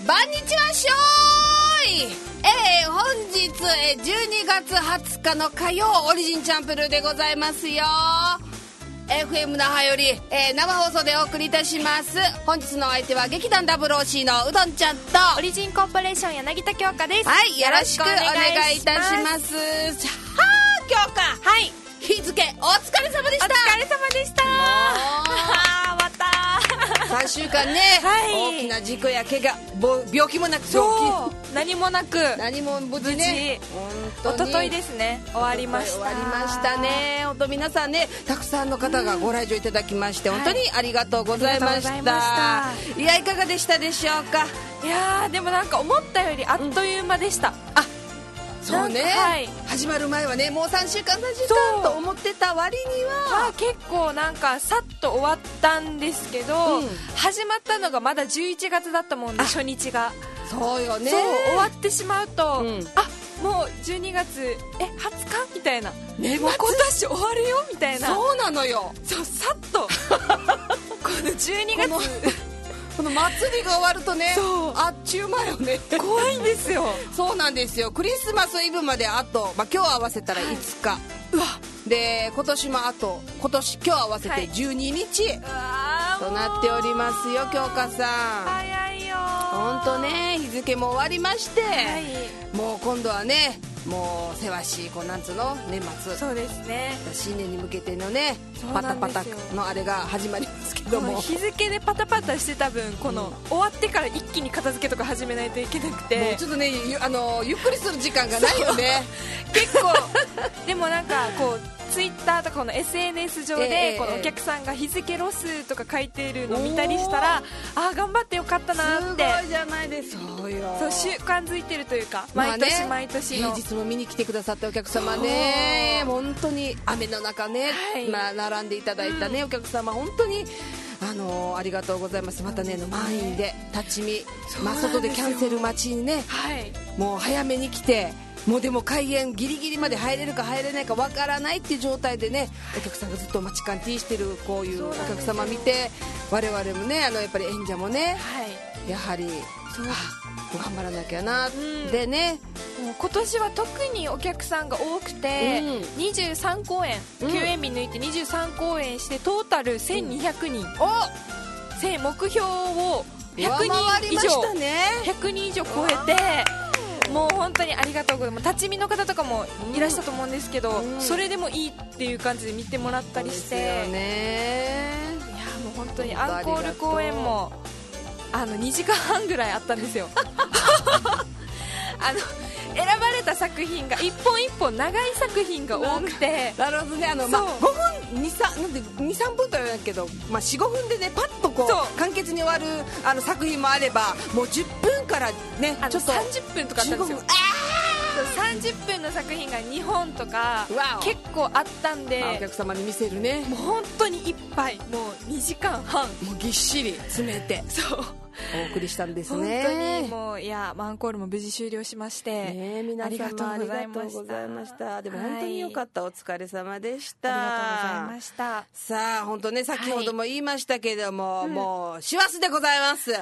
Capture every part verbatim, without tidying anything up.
ばんにちはしょーい。えー、本日、えー、じゅうにがつはつかの火曜、オリジンチャンプルーでございますよ。エフエム 那覇より、えー、生放送でお送りいたします。本日のお相手は劇団 ダブルオーシー のうどんちゃんとオリジンコーポレーション柳田京香です。 はい、よろしくお願いいたします。はあ、京香、はい、日付お疲れ様でした。 お疲れ様でした。あー、またさんしゅうかんね、はい、大きな事故や怪我、病気もなく、 そう何もなく何も無事ね、 おとといですね、終わりました。 終わりましたね。本当皆さんね、たくさんの方がご来場いただきまして、うん、本当にありがとうございました。はい、いや、いかがでしたでしょうか。 いやー、でもなんか思ったよりあっという間でした。うん、 あ、そうね、はい、始まる前はね、もうさんしゅうかんさんしゅうかんと思ってた割には、 あ、結構なんかさっと終わったんですけど、うん、始まったのがまだじゅういちがつだったもんで、初日が。 そうよね。 そう、終わってしまうと、うん、あ、もうじゅうにがつえはつかみたいな、 ね、 もう今年終わるよみたいな。 そうなのよ。 そう、さっとこのじゅうにがつこの祭りが終わるとね、あっちゅう間よね。 怖いんですよ。 そうなんですよ。クリスマスイブまであと、まあ、今日合わせたらいつか、はい、 うわで今年もあと今年今日合わせてじゅうににち、はい、となっておりますよ。京香さん、 早いよ。 本当ね、日付も終わりまして、はい、もう今度はね、もうせわしい、こうなんつうの、年末、 そうですね、 新年に向けてのね、パタパタのあれが始まりますけども、 日付でパタパタしてた分、この、うん、終わってから一気に片付けとか始めないといけなくて、 もうちょっとね、ゆあのゆっくりする時間がないよね。 結構でもなんかこうツイッターとかこの エスエヌエス 上でこのお客さんが日付ロスとか書いているのを見たりしたら、あー、頑張ってよかったなって。 すごいじゃないですか。そうよ、 そう、習慣づいてるというか、毎年毎年の、 まあね、平日も見に来てくださったお客様ね、本当に雨の中ね、はい、まあ、並んでいただいたね、うん、お客様本当にあのー、ありがとうございます。またね、満員で立ち見、まあ、外でキャンセル待ちにね、はい、もう早めに来て、もうでも開演ギリギリまで入れるか入れないかわからないっていう状態でね、お客さんがずっと待ちカンティーしてるこういうお客様見て、我々もね、あのやっぱり演者もね、はい、やはりそう頑張らなきゃな、うん、でね、 もう今年は特にお客さんが多くて、うん、にじゅうさんこうえん、うん、休園日抜いてにじゅうさんこうえんしてトータルせんにひゃくにん、うん、お目標をひゃくにん以上、ね、ひゃくにん以上超えて、もう本当にありがとうございます。立ち見の方とかもいらしたと思うんですけど、うん、それでもいいっていう感じで見てもらったりして、 ですよね、 いやもう本当にアンコール公演もあのにじかんはんぐらいあったんですよ。あの選ばれた作品が一本一本長い作品が多くて、 なるほどね、あの、まあ、ごふんにさんさんぷんとは言わないけど、まあ、よんごふんでね、パッとこう簡潔に終わるあの作品もあれば、もうじゅっぷんからね、 ちょっとさんじゅっぷんとかあったんですよ。さんじゅっぷんの作品がにほんとか結構あったんで、 お客様に見せるね、 もう本当にいっぱい、もうにじかんはんもうぎっしり詰めて、そうお送りしたんですね。 本当にもう、いや、アンコールも無事終了しまして、 ね、皆様ありがとうございました。でも本当に良かった、はい、お疲れ様でした。 ありがとうございました。 さあ、本当ね、先ほども言いましたけれども、はい、もう師走でございます。はい。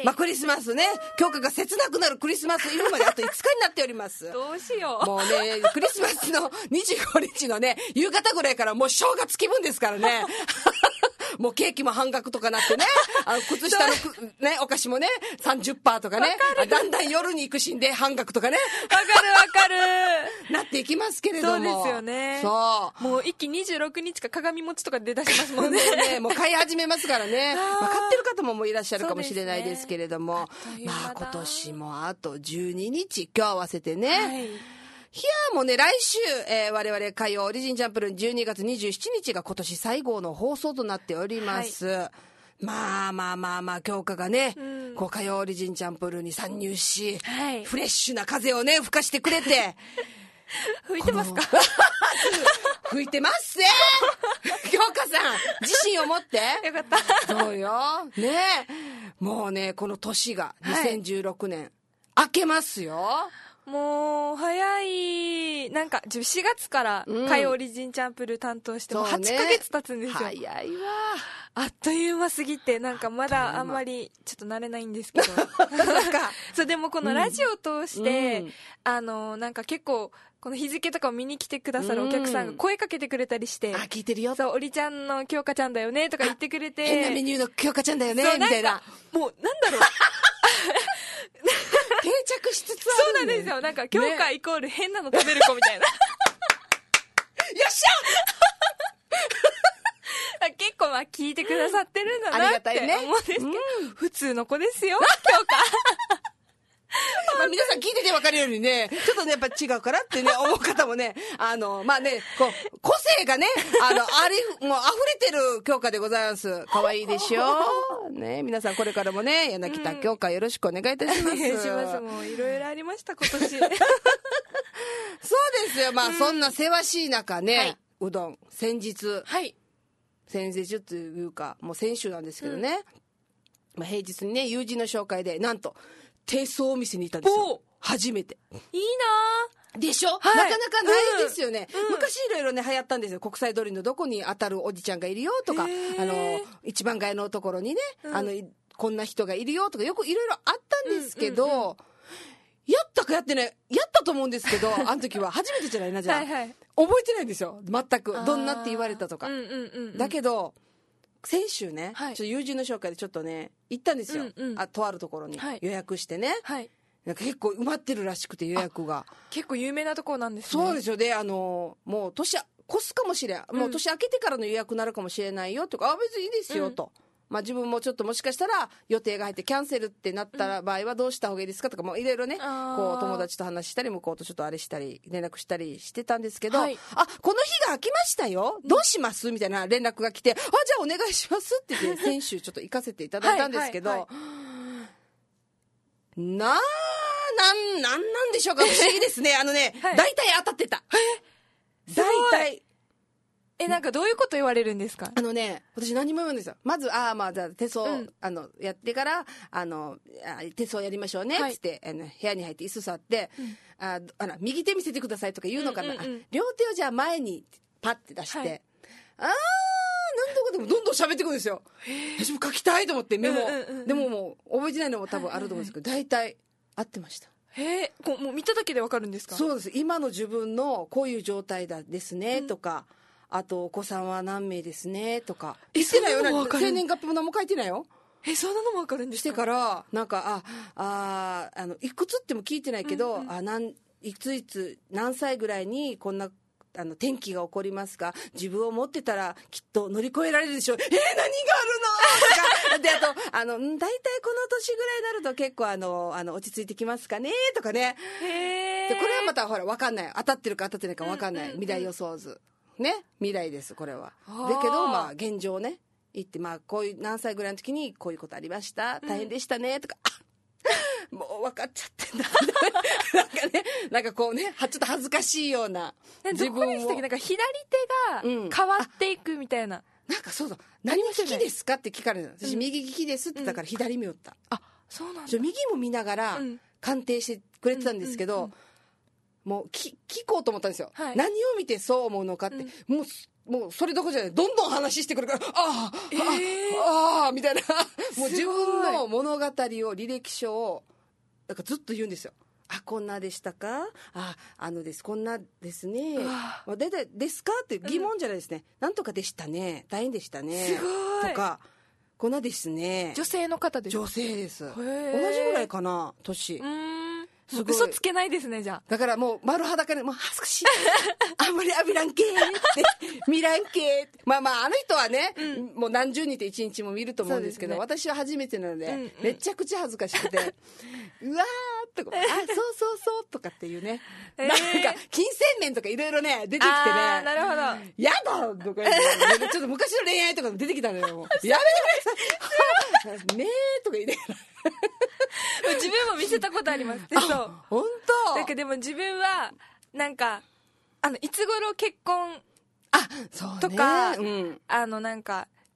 まあ、クリスマスね、京香が切なくなるクリスマスイブまであといつかになっております。 どうしよう。 もうね、クリスマスのにじゅうごにちのね、夕方ぐらいからもう正月気分ですからね。もうケーキも半額とかなってね、あの靴下のね、お菓子もね さんじゅっパーセント とかね、だんだん夜に行くしんで半額とかね、 わかるわかるなっていきますけれども、 そうですよね。 そうもう一気にじゅうろくにちか鏡餅とか出だしますもんね。 ね、もう買い始めますからね。まあ、買ってる方ももういらっしゃるかもしれないですけれども、ね、まあ今年もあとじゅうににち、今日合わせてね、はい、いやもうね、来週、えー、我々火曜オリジンチャンプルーじゅうにがつにじゅうしちにちが今年最後の放送となっております、はい、まあまあまあまあ、京香がね、うん、こう火曜オリジンチャンプルーに参入し、はい、フレッシュな風をね吹かしてくれて吹いてますか？ 吹いてますね。京香さん自信を持ってよかった。 そうよね、もうね、この年がにせんじゅうろくねん、はい、明けますよ。 もう早い。なんかしがつから火曜オリジンチャンプルー担当してもうはちかげつ経つんですよ。 早いわ。 あっという間すぎて、なんかまだあんまりちょっと慣れないんですけどそう、でもこのラジオを通して、うん、あのなんか結構この日付とかを見に来てくださるお客さんが声かけてくれたりして、 うん、あ、聞いてるよ、 そう、おりちゃんの京香ちゃんだよねとか言ってくれて、 変なメニューの京香ちゃんだよねみたいな、 もうなんだろう定着しつつある、ね、 そうなんですよ。なんか京香イコール変なの食べる子みたいな、ね、 よっしゃ結構まあ聞いてくださってるんだなって思うんですけど、ね、うん、普通の子ですよ京香まあ皆さん聞いてて分かるようにね、ちょっとねやっぱ違うからってね思う方もね、あのまあね、こう個性がね、あのありもう溢れてる京香でございます。可愛いでしょね。皆さんこれからもね柳田京香よろしくお願いいたします。お願いします。もういろいろありました今年そうですよ。まあ、うん、そんなせわしい中ね、はい、うどん先日、 はい、先日っていうかもう先週なんですけどね、うん、まあ、平日にね友人の紹介でなんと低層お店にいたんですよ。初めて。 いいなでしょ、はい、なかなかないですよね、うん、昔いろいろね流行ったんですよ。国際通りのどこに当たるおじちゃんがいるよとか、あの一番街のところにね、うん、あのこんな人がいるよとかよくいろいろあったんですけど、うんうんうん、やったかやってない、やったと思うんですけどあの時は初めてじゃないな、じゃあ、はい、はい、覚えてないんですよ全く。どんなって言われたとか、うんうんうんうん、だけど先週ね、はい、ちょっと友人の紹介でちょっとね行ったんですよ、うんうん、あとあるところに予約してね、はい、なんか結構埋まってるらしくて予約が結構有名なところなんですね。そうですよ。で、あのもう年越すかもしれん、うん、もう年明けてからの予約になるかもしれないよとか、あ別にいいですよと、うん、まあ、自分もちょっともしかしたら予定が入ってキャンセルってなった場合はどうした方がいいですかとか、もういろいろね、こう友達と話したり向こうとちょっとあれしたり連絡したりしてたんですけど、はい、あこの日が空きましたよ、どうしますみたいな連絡が来て、あじゃあお願いしますって言って先週ちょっと行かせていただいたんですけど、はいはいはい、ななんなんなんでしょうか、不思議ですねあのね、はい、大体当たってた。大体え、なんかどういうこと言われるんですか？ あのね、私何も言うんですよ。まず、ああ、まあ、じゃあ手相、うん、あの、やってから、あの、あ手相やりましょうね、はい、つって、あの、部屋に入って椅子座って、うん、ああら、右手見せてくださいとか言うのかな。うんうんうん、両手をじゃあ前にパッて出して、はい、あー、なんとかでもどんどん喋ってくるんですよ。私も書きたいと思って、メモ。うんうんうん、でももう、覚えてないのも多分あると思うんですけど、大体、合ってました。 へえ、こうもう見ただけでわかるんですか？ そうです。今の自分のこういう状態だですね、うん、とか、あとお子さんは何名ですねとか言ってないよ。生年月日も何も書いてないよ。 え、そんなのも分かるんですか？ してからなんかあああのいくつっても聞いてないけど、うんうん、あなんいついつ何歳ぐらいにこんなあの天気が起こりますが、自分を持ってたらきっと乗り越えられるでしょう。えー、何があるのとかで、あとあの大体この年ぐらいになると結構あのあの落ち着いてきますかねとかね。 へー。 でこれはまたほら分かんない、当たってるか当たってないか分かんない、うんうんうん、未来予想図ね、未来ですこれは。だけどまあ現状ね言って、まあこういう何歳ぐらいの時にこういうことありました、大変でしたねとか、うん、もう分かっちゃってんだなんかね、なんかこうね、ちょっと恥ずかしいような自分を。どこでしたっけ、なんか左手が変わっていくみたいな、 うん、なんかそうそう、何利きですかって聞かれるの。私、うん、右利きですって言ったから左見よった、 うん、あ、そうなんだ。 右も見ながら鑑定してくれてたんですけど、うんうんうん、もうき聞こうと思ったんですよ、はい、何を見てそう思うのかって、うん、もうもうそれどころじゃない、どんどん話してくるから、ああ、えー、ああみたいなもう自分の物語を履歴書をなんかずっと言うんですよ。あ、こんなでしたか、ああのですこんなですね、ででですかって疑問じゃないですね、うん、なんとかでしたね、大変でしたね、 すごいとか、こんなですね。 女性の方ですか？ 女性です。同じぐらいかな年。 うーん、すごい嘘つけないですね。じゃあだからもう丸裸でもう恥ずかしいあんまり浴びらんけーって見らんけーって、まあまああの人はね、うん、もう何十人って一日も見ると思うんですけど、ね、私は初めてなので、うんうん、めちゃくちゃ恥ずかしくてうわーとかあそうそうそうとかっていうね、えー、なんか金銭面とかいろいろね出てきてね、 あ、なるほど、 やだとか言ってちょっと昔の恋愛とかも出てきたのよ。もうやめてくださいねーとか言って自分も見せたことあります。で、そう、 本当。 だけどでも自分はなんかあのいつ頃結婚あそう、ね、 とか、 うん、 あのなんか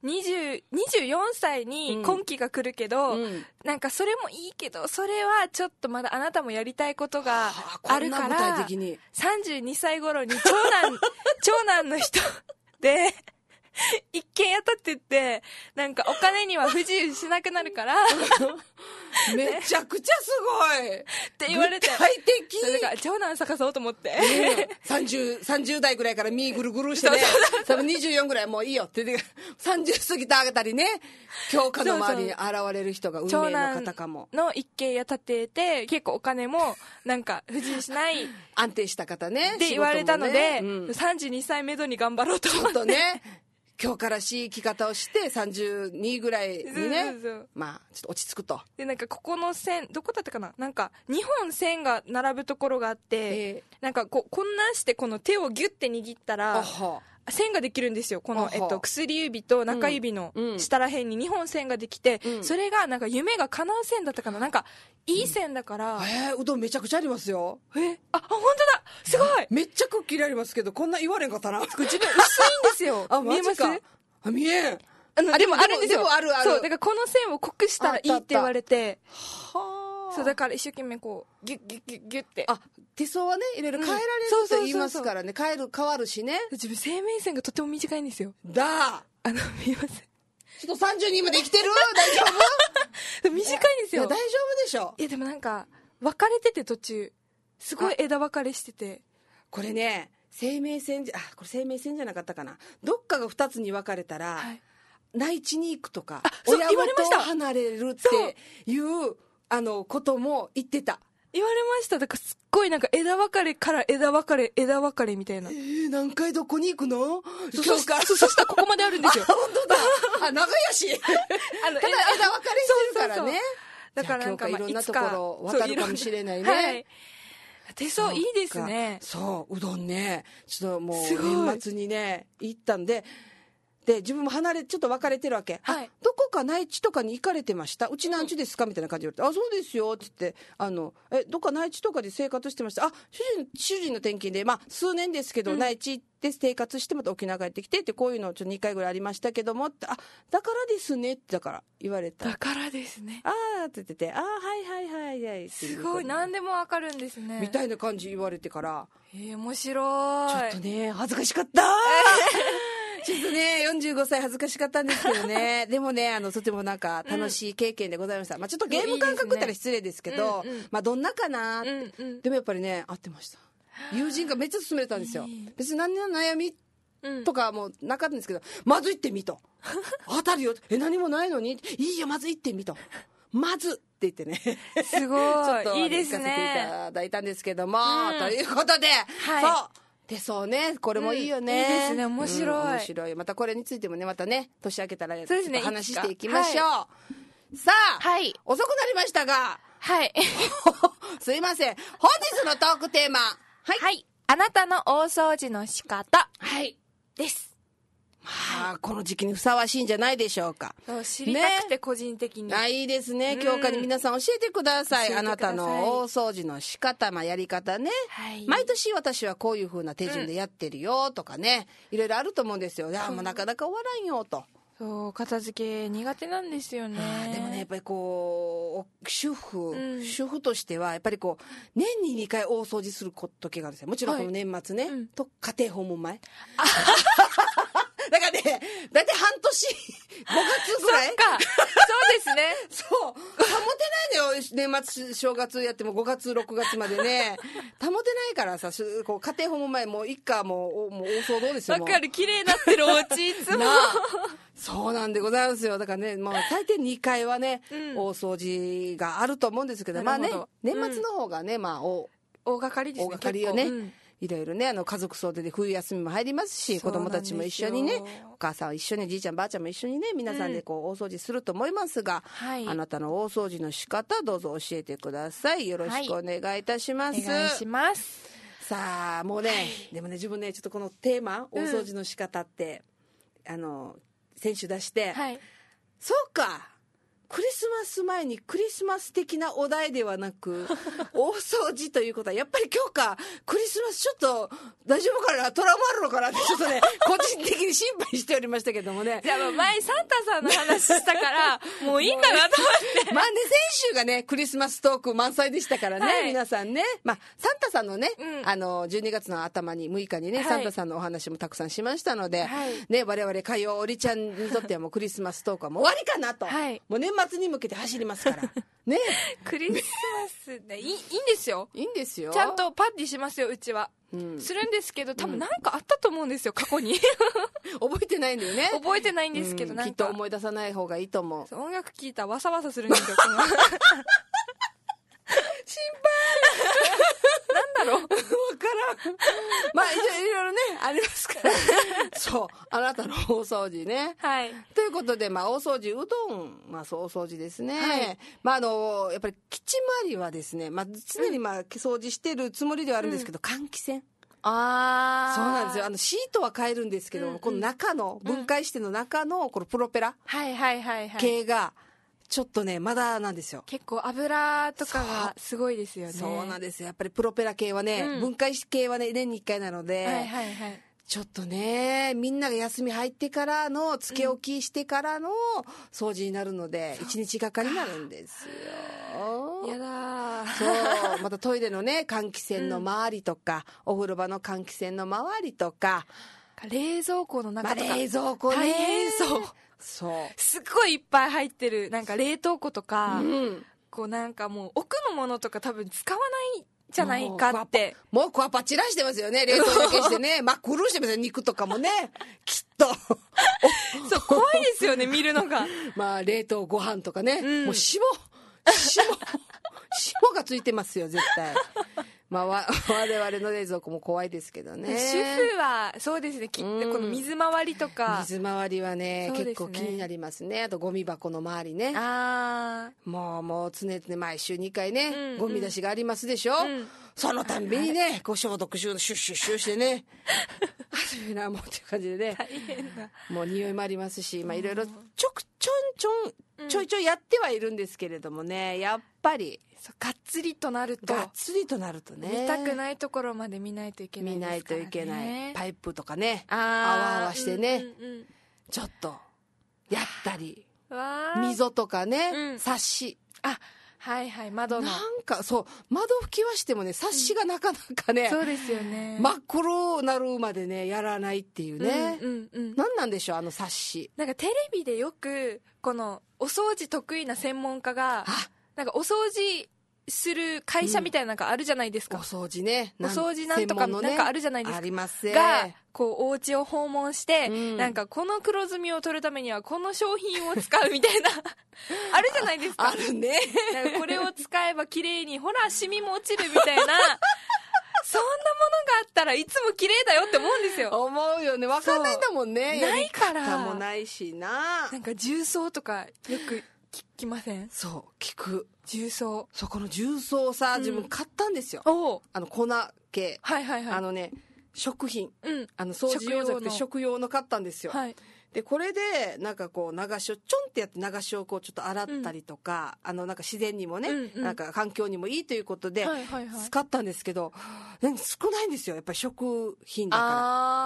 にじゅう、にじゅうよんさいに今期が来るけど、うん、なんかそれもいいけど、それはちょっとまだあなたもやりたいことがあるから、はあ、具体的にさんじゅうにさい頃に長男、長男の人で、一軒家建てて、なんかお金には不自由しなくなるから、 めちゃくちゃすごいって言われて、 具体的。 だから長男探そうと思って、 うん、さんじゅう、さんじゅう代ぐらいから身ぐるぐるしてね、多分にじゅうよんぐらいもういいよって言って、さんじゅう過ぎたあたりね、教科の周りに現れる人が運命の方かも。 長男の一軒家建てて、結構お金もなんか不自由しない安定した方ねって言われたので、うん、さんじゅうにさいめどに頑張ろうと思って。ちょっとね、 今日からしい生き方をしてさんじゅうにぐらいにね、そうそうそう、まあちょっと落ち着くと。 でなんかここの線どこだったかな、なんかにほん線が並ぶところがあって、えー、なんかここんなんしてこの手をギュッて握ったら線ができるんですよ。この、えっと、薬指と中指の下らへんににほん線ができて、うん、それがなんか夢が叶う線だったかな、なんかいい線だから、うん、 えー、うどんめちゃくちゃありますよ。 えあ本当だ、すごい。 めっちゃくっきりありますけど、こんな言われんかったな。 自分薄いんですよ。 あ見えます？ あ見えん。 あのでもあるんですよ。 でもあるある。 そうだからこの線を濃くしたらいいって言われて、はあ。そうだから一生懸命こうギュッギュッギュッギュッって。 あ手相はねいろいろ変えられると言いますからね、変える変わるしね。 自分生命線がとても短いんですよ。 だ。 あの見えます？ ちょっとさんじゅうにまで生きてる？大丈夫？ 短いんですよ。 いや大丈夫でしょ。 いやでもなんか分かれてて途中すごい枝分かれしてて。 これね生命線じゃあこれ生命線じゃなかったかな。どっかがふたつに分かれたら、はい、内地に行くとか親元を離れるっていうあのことも言ってた。 言われました。だからすっごいなんか枝分かれから枝分かれ枝分かれみたいな。 えー、何回どこに行くの？ そそそそしたらここまであるんですよ。 本当だ。あ長屋市。あのただ枝分かれしてるからね。そうそうそう、だからなんかいろんなところ渡るかもしれないね。はい、 手相いいですね。 そううどんねちょっともう年末にね行ったんで。で自分も離れちょっと別れてるわけ、はい、どこか内地とかに行かれてました？うち何地ですかみたいな感じで言われて、あそうですよって言って、あのえどっか内地とかで生活してました？あ主人主人の転勤で、まあ、数年ですけど、うん、内地で生活してまた沖縄帰ってきてってこういうのちょっとにかいぐらいありましたけどもって、あだからですねってだから言われた。 だからですね。 ああって言ってて、あはいはいはいはいすごい何でもわかるんですねみたいな感じ言われてから、 えー、面白い。 ちょっとね恥ずかしかったちょっとねよんじゅうごさい恥ずかしかったんですけどねでもねあのとてもなんか楽しい経験でございました、うん、まあ、ちょっとゲーム感覚って言ったら失礼ですけど、いいですね、うんうん、まあ、どんなかなって、うんうん、でもやっぱりね合ってました。友人がめっちゃ勧めたんですよ。別に何の悩みとかもなかったんですけど、まず行ってみと当たるよえ何もないのにいいよまず行ってみとまずって言ってねすごいちょっといいですね行かせていただいたんですけども、うん、ということで、はい、そう手相ねこれもいいよね、 うん、いいですね面白い、うん、 面白い。またこれについてもねまたね年明けたらちょっと話していきましょう、はい、さあ、はい、遅くなりましたがはいすいません本日のトークテーマはい、 はい、あなたの大掃除の仕方はいです。 まあこの時期にふさわしいんじゃないでしょうか。 そう知りたくて個人的に、 ね、あいいですね。今日から皆さん教えてください、うん、あなたの大掃除の仕方、まあ、やり方ね、はい、毎年私はこういう風な手順でやってるよとかね、うん、いろいろあると思うんですよ。いやもうなかなか終わらんよと。 そう片付け苦手なんですよね。 でもねやっぱりこう主婦、うん、主婦としてはやっぱりこう年ににかい大掃除する時があるんですよ。もちろんこの年末ね、はい、と家庭訪問前だからね大体半年ごがつぐらいそっかそうですねそう保てないのよ。年末正月やってもごがつろくがつまでね保てないからさこう家庭訪問前もう一家もうもう大騒動ですよ。 わかる綺麗になってるお家いつもそうなんでございますよ。だからね、まあ、大抵にかいはね、うん、大掃除があると思うんですけど、どまあね年末の方がね、うん、まあお大掛かりですね。 大掛かりよね、うん、いろいろねあの家族総出で冬休みも入りますし子供たちも一緒にねお母さんは一緒にじいちゃんばあちゃんも一緒にね皆さんでこう、うん、大掃除すると思いますが、はい、あなたの大掃除の仕方どうぞ教えてください。よろしくお願いいたします、 はい、お願いします。 さあもうね、はい、でもね自分ねちょっとこのテーマ大掃除の仕方って、うん、あの選手出して、はい、そうかクリスマス前にクリスマス的なお題ではなく大掃除ということはやっぱり今日かクリスマスちょっと大丈夫かな、トラウマあるのかなってちょっとね個人的に心配しておりましたけどもね。 じゃあもう前サンタさんの話したからもういいかなと思ってまあね、先週がねクリスマストーク満載でしたからね、はい、皆さんね、まあ、サンタさんのね、うん、あのじゅうにがつの頭にむいかにね、はい、サンタさんのお話もたくさんしましたので、はい、ね、我々火曜おりちゃんにとってはもうクリスマストークはもう終わりかなと、はい、もう年末に向けて走りますからねクリスマスでいい、いいんですよ、 いいんですよ、 ちゃんとパーティーしますようちは、うん、するんですけど多分なんかあったと思うんですよ過去に覚えてないんだよね、 覚えてないんですけど、うん、なんかきっと思い出さない方がいいと思う。 音楽聴いたらワサワサするんですよ心配なんだろう分からんまあいろいろねありますからそうあなたの大掃除ね、はい、ということで、まあ、大掃除うどん、まあ、そう大掃除ですね、はい、まあ、あのやっぱり基地周りはですね、まあ、常にまあ掃除してるつもりではあるんですけど、うん、換気扇、あそうなんですよ、あのシートは変えるんですけど、うんうん、この中の分解しての中のこのプロペラ系がちょっとねまだなんですよ。 結構油とかがすごいですよね。 そうなんですよ、やっぱりプロペラ系はね、うん、分解系はね年にいっかいなので、はいはいはい、ちょっとねみんなが休み入ってからのつけ置きしてからの掃除になるので、うん、いちにちがかりになるんですよ。 やだそうまたトイレのね換気扇の周りとか、うん、お風呂場の換気扇の周りとか、 冷蔵庫の中とか、 まあ、冷蔵庫ね大変そう、 そうすっごいいっぱい入ってるなんか冷凍庫とか、うん、こうなんかもう奥のものとか多分使わないじゃないかって、 もうクワパ散らしてますよね、冷凍だけしてね真っ黒してますよ、肉とかもねきっとそう怖いですよね見るのがまあ冷凍ご飯とかね、うん、もう霜霜霜がついてますよ絶対まあ、我々の冷蔵庫も怖いですけどね。 主婦はそうですね、き、うん、この水回りとか水回りは ね, ね結構気になりますね。あとゴミ箱の周りね、あもうもう常々毎週にかいね、うんうん、ゴミ出しがありますでしょ、うん、そのたんびにねこう消毒シュッシュッシュッシュしてね初めなもうっていう感じでね大変だ、 もう匂いもありますし、まあ、いろいろちょくちょんちょんちょいちょいやってはいるんですけれどもね、やっぱりそうがっつりとなるとがっつりとなるとね見たくないところまで見ないといけないですからね。 見ないといけないパイプとかねあわあわしてね、うんうんうん、ちょっとやったり溝とかね、うん、サッシあはいはい窓のなんかそう窓拭きはしてもねサッシがなかなかね、 うん、そうですよね真っ黒なるまでねやらないっていうね、うんうんうん、何なんでしょうあのサッシ。 なんかテレビでよくこのお掃除得意な専門家がなんかお掃除する会社みたいなのがあるじゃないですか、 うん、お掃除ねお掃除なんとかなんかあるじゃないですか、 ありますねがこうお家を訪問して、うん、なんかこの黒ずみを取るためにはこの商品を使うみたいなあるじゃないですか。 あるね。 なんかこれを使えば綺麗にほらシミも落ちるみたいなそんなものがあったらいつも綺麗だよって思うんですよ。 思うよね。分かんないんだもんね。 ないからやり方もないしな。 なんか重曹とかよく聞きません？ そう聞く。 重曹。 そこの重曹さ、うん、自分買ったんですよ。あの粉系。はいはいはい。あのね食品、うん、あの掃除用じゃなくて食用の買ったんですよ。はい。でこれでなんかこう流しをちょんってやって流しをこうちょっと洗ったりとか、うん、あのなんか自然にもね、うんうん、なんか環境にもいいということで使ったんですけど、はいはいはい、少ないんですよやっぱり食品だから。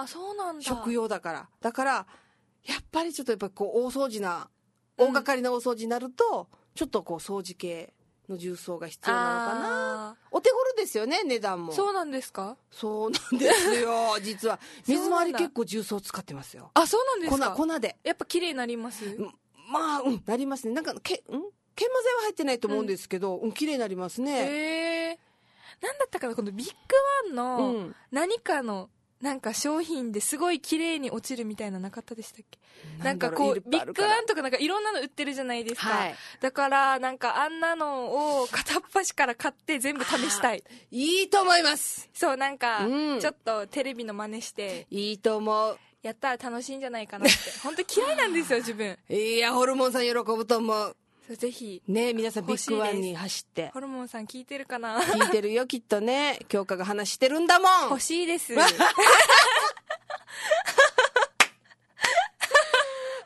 あーそうなんだ。 食用だからだからやっぱりちょっとやっぱこう大掃除な大掛かりな大掃除になると、うん、ちょっとこう掃除系の重曹が必要なのかな。お手頃ですよね値段も。 そうなんですか？ そうなんですよ実は水回り結構重曹使ってますよ。 あそうなんですか？ 粉粉でやっぱ綺麗になります？ まあうんなりますね。なんかけん研磨剤は入ってないと思うんですけど、うん、うん、綺麗になりますね。 へえ。なんだったかなこのビッグワンの何かのなんか商品ですごい綺麗に落ちるみたいななかったでしたっけ？なんかこうビッグワンとかなんかいろんなの売ってるじゃないですか、はい、だからなんかあんなのを片っ端から買って全部試したい。 いいと思います。 そうなんかちょっとテレビの真似して、 うん、いいと思う。 やったら楽しいんじゃないかなって本当嫌いなんですよ自分。 いやホルモンさん喜ぶと思う。 ぜひね皆さんビッグワンに走ってホルモンさん聞いてるかな。 聞いてるよきっとね。京香が話してるんだもん。 欲しいですあでもね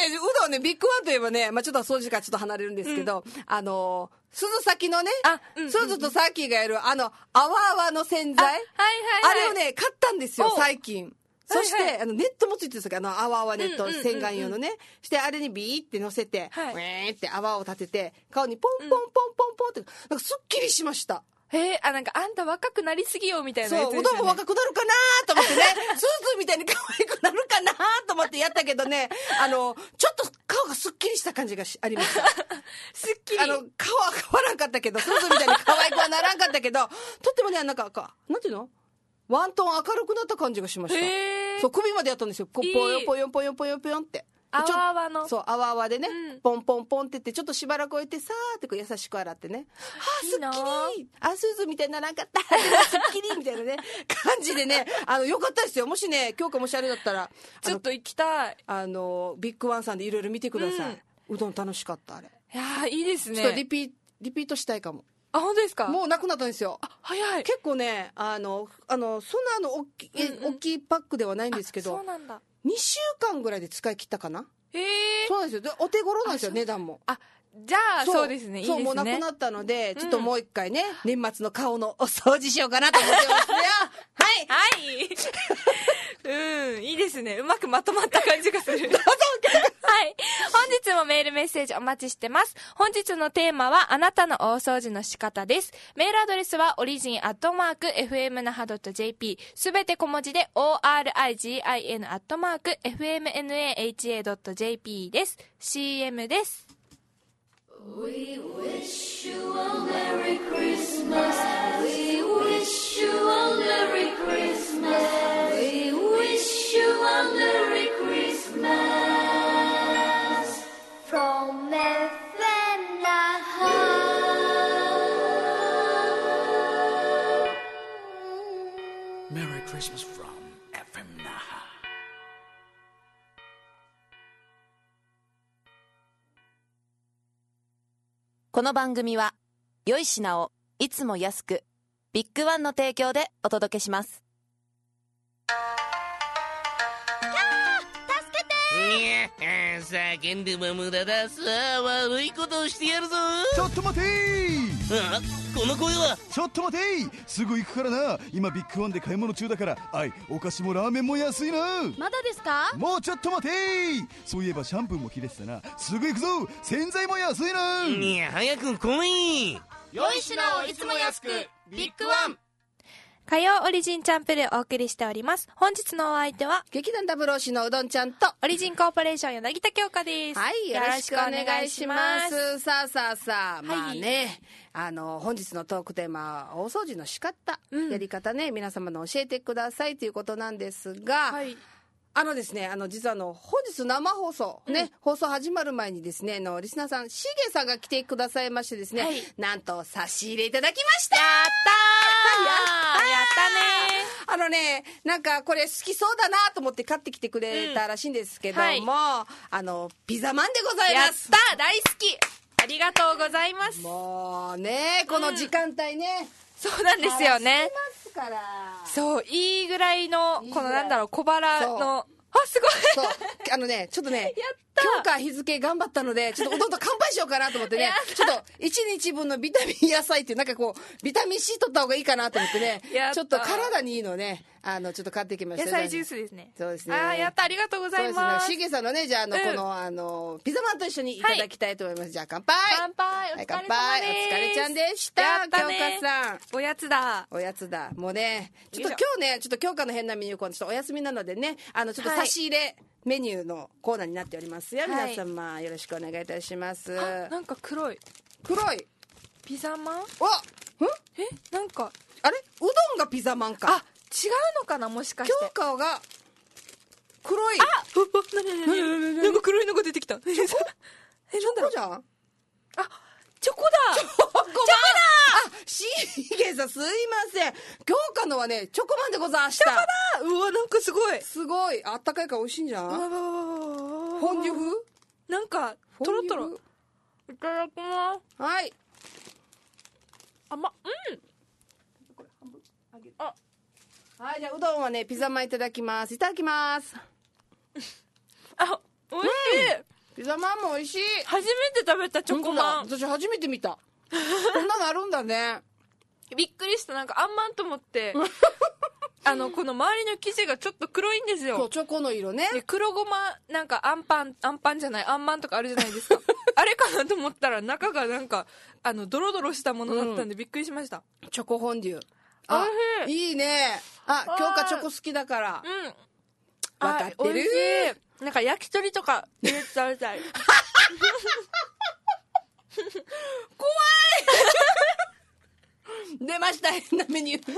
ね、うどんね、ビッグワンといえばね、まあちょっと掃除からちょっと離れるんですけど、うん、あの鈴先のね、うんうん、鈴とサーキーがやるあのあわあわの洗剤、あ、はいはいはい、あれをね買ったんですよ最近。そして、はいはい、あのネットもついてるんですよ、あのあわあわネット、うんうんうんうん、洗顔用のね。してあれにビーって乗せて、はい、ウェーって泡を立てて顔にポンポンポンポンポンって、なんかすっきりしました。 へえ、あ、なんかあんた若くなりすぎよみたいなやつですよね。 そう、うどんも若くなるかなと思ってねスーツみたいに可愛くなるかなと思ってやったけどね、あのちょっと顔がすっきりした感じがありましたすっきり、 あの顔は変わらんかったけど、スーツみたいに可愛くはならんかったけどとってもね、なんかなんていうの、ワントーン明るくなった感じがしました。 へー、 そう、首までやったんですよ。ポヨポヨポヨポヨポヨンって、 あわあわの、 そう、あわあわでね、うん、ポンポンポンってってちょっとしばらく置いてさーってこう優しく洗ってね、はあ、すっきり、あ、スーズみたいにならんかったすっきりみたいなね感じでね、あのよかったですよ。もしね今日かもしあれだったらちょっと行きたい。 あのビッグワンさんでいろいろ見てください、うん、うどん楽しかった。あれ、 いやいいですね。 ちょっとリピリピートしたいかも。 あ、本当ですか。 もうなくなったんですよ。 あ、早い。 結構ね、あのあのそんなあの大きい、うんうん、大きいパックではないんですけど、 そうなんだ、 にしゅうかんぐらいで使い切ったかな。 へえ、 そうなんですよ。でお手頃なんですよ、値段も。 あ、じゃあそうですね、いいですね。 そう、もうなくなったので、ちょっともう一回ね、うん、年末の顔のお掃除しようかなと思ってますよはいはいうんいいですね、うまくまとまった感じがするはい、本日もメールメッセージお待ちしてます。本日のテーマはあなたの大掃除の仕方です。メールアドレスはオリジンアットマーク エフエム那覇 ドット ジェーピー、 すべて小文字で オーアールアイジーアイエヌ アットマーク エフエムナハ ドット ジェーピー です。 シーエム です。 We wish you a Merry Christmas. We wish you a Merry Christmas. We wish you a Merry Christmas from エフエム 那覇. Merry Christmas from エフエム 那覇. この番組は良い品をいつも安くビッグワンの提供でお届けします。 いや、叫んでも無駄だ。さあ、悪いことをしてやるぞ。 ちょっと待てー。 あ、この声は。 ちょっと待てー、すぐ行くからな。今ビッグワンで買い物中だから。あい、お菓子もラーメンも安いな。 まだですか。 もうちょっと待てー。そういえばシャンプーも切れてたな。すぐ行くぞ。洗剤も安いな。 いや、早く来い。 良い品をいつも安くビッグワン。 火曜オリジンチャンプルーお送りしております。本日のお相手は劇団ダブルオシのうどんちゃんとオリジンコーポレーション柳田京香です。 はい、よろしくお願いします。さあさあさあ、 はい、 まあね、あの本日のトークテーマは大掃除の仕方、うん、やり方ね、皆様の教えてくださいということなんですが、はい、あのですね、あの実はあの本日生放送ね、うん、放送始まる前にですね、のリスナーさんしげさんが来てくださいましてですね、はい、なんと差し入れいただきました。 やったーやったねー。あのね、なんかこれ好きそうだなと思って買ってきてくれたらしいんですけども、うん、はい、あのピザマンでございます。 やったー、大好き、ありがとうございます。 もうね、この時間帯ね、 うん、そうなんですよね。 から、 そういいぐらいのこのなんだろう、小腹の、あ、すごい。 そうあのね、ちょっとねやった今日から日付頑張ったので、ちょっとうどんと乾杯しようかなと思ってねちょっといちにちぶんのビタミン野菜っていうなんかこうビタミン C 取った方がいいかなと思ってね、ちょっと体にいいのね、あのちょっと買ってきました。 野菜ジュースですね。 そうですね。 あ、やった、ありがとうございます。 しげさんのね、じゃああの、うん、このあのピザマンと一緒にいただきたいと思います。はい、じゃあ乾杯。 乾杯。お疲れ様です。 乾杯。お疲れちゃんでした。京香さん。 おやつだ。 おやつだ。もうね、ちょっと今日ね、ちょっと京香の変なメニュー、今度ちょっとお休みなのでね、あのちょっと差し入れ、はい、メニューのコーナーになっておりますよ、はい、皆様よろしくお願いいたします。 なんか黒い黒いピザマン。 わっ、んえ、なんかあれ、うどんがピザマンか。 あ、違うのかな、もしかして。 京香が黒い。 あ、なになになに、なんか黒いのが出てきた。え、なんだろう。 じゃん。 あ、チョコだ。チョコだ。 あ、しげさんすいません。京香のはね、チョコマンでございました。 チョコだ。うわ、なんかすごい。 すごい。あったかいから美味しいんじゃん。 うわわわわわ。 フォンデュ風？ なんかトロトロ。いただきます。 はい。 甘っ、うん。あ、 はい、じゃあうどんはね、ピザマンいただきます。いただきます。 あ、美味しい。 ピザマンも美味しい。 初めて食べたチョコマン。 本当だ、私初めて見た。こんなのあるんだね。 びっくりした。なんかあんまんと思ってあのこの周りの生地がちょっと黒いんですよ。 そう、チョコの色ね。 で黒ごまなんかあんパンあんパンじゃないあんまんとかあるじゃないですかあれかなと思ったら中がなんかあのドロドロしたものだったんでびっくりしました。 チョコフォンデュ。あ、 おいしい。 いいね。あ、今日かチョコ好きだから。 うん分かってる。 あ美味しい。なんか焼き鳥とか入れて食べたい怖い出ました、変なメニュー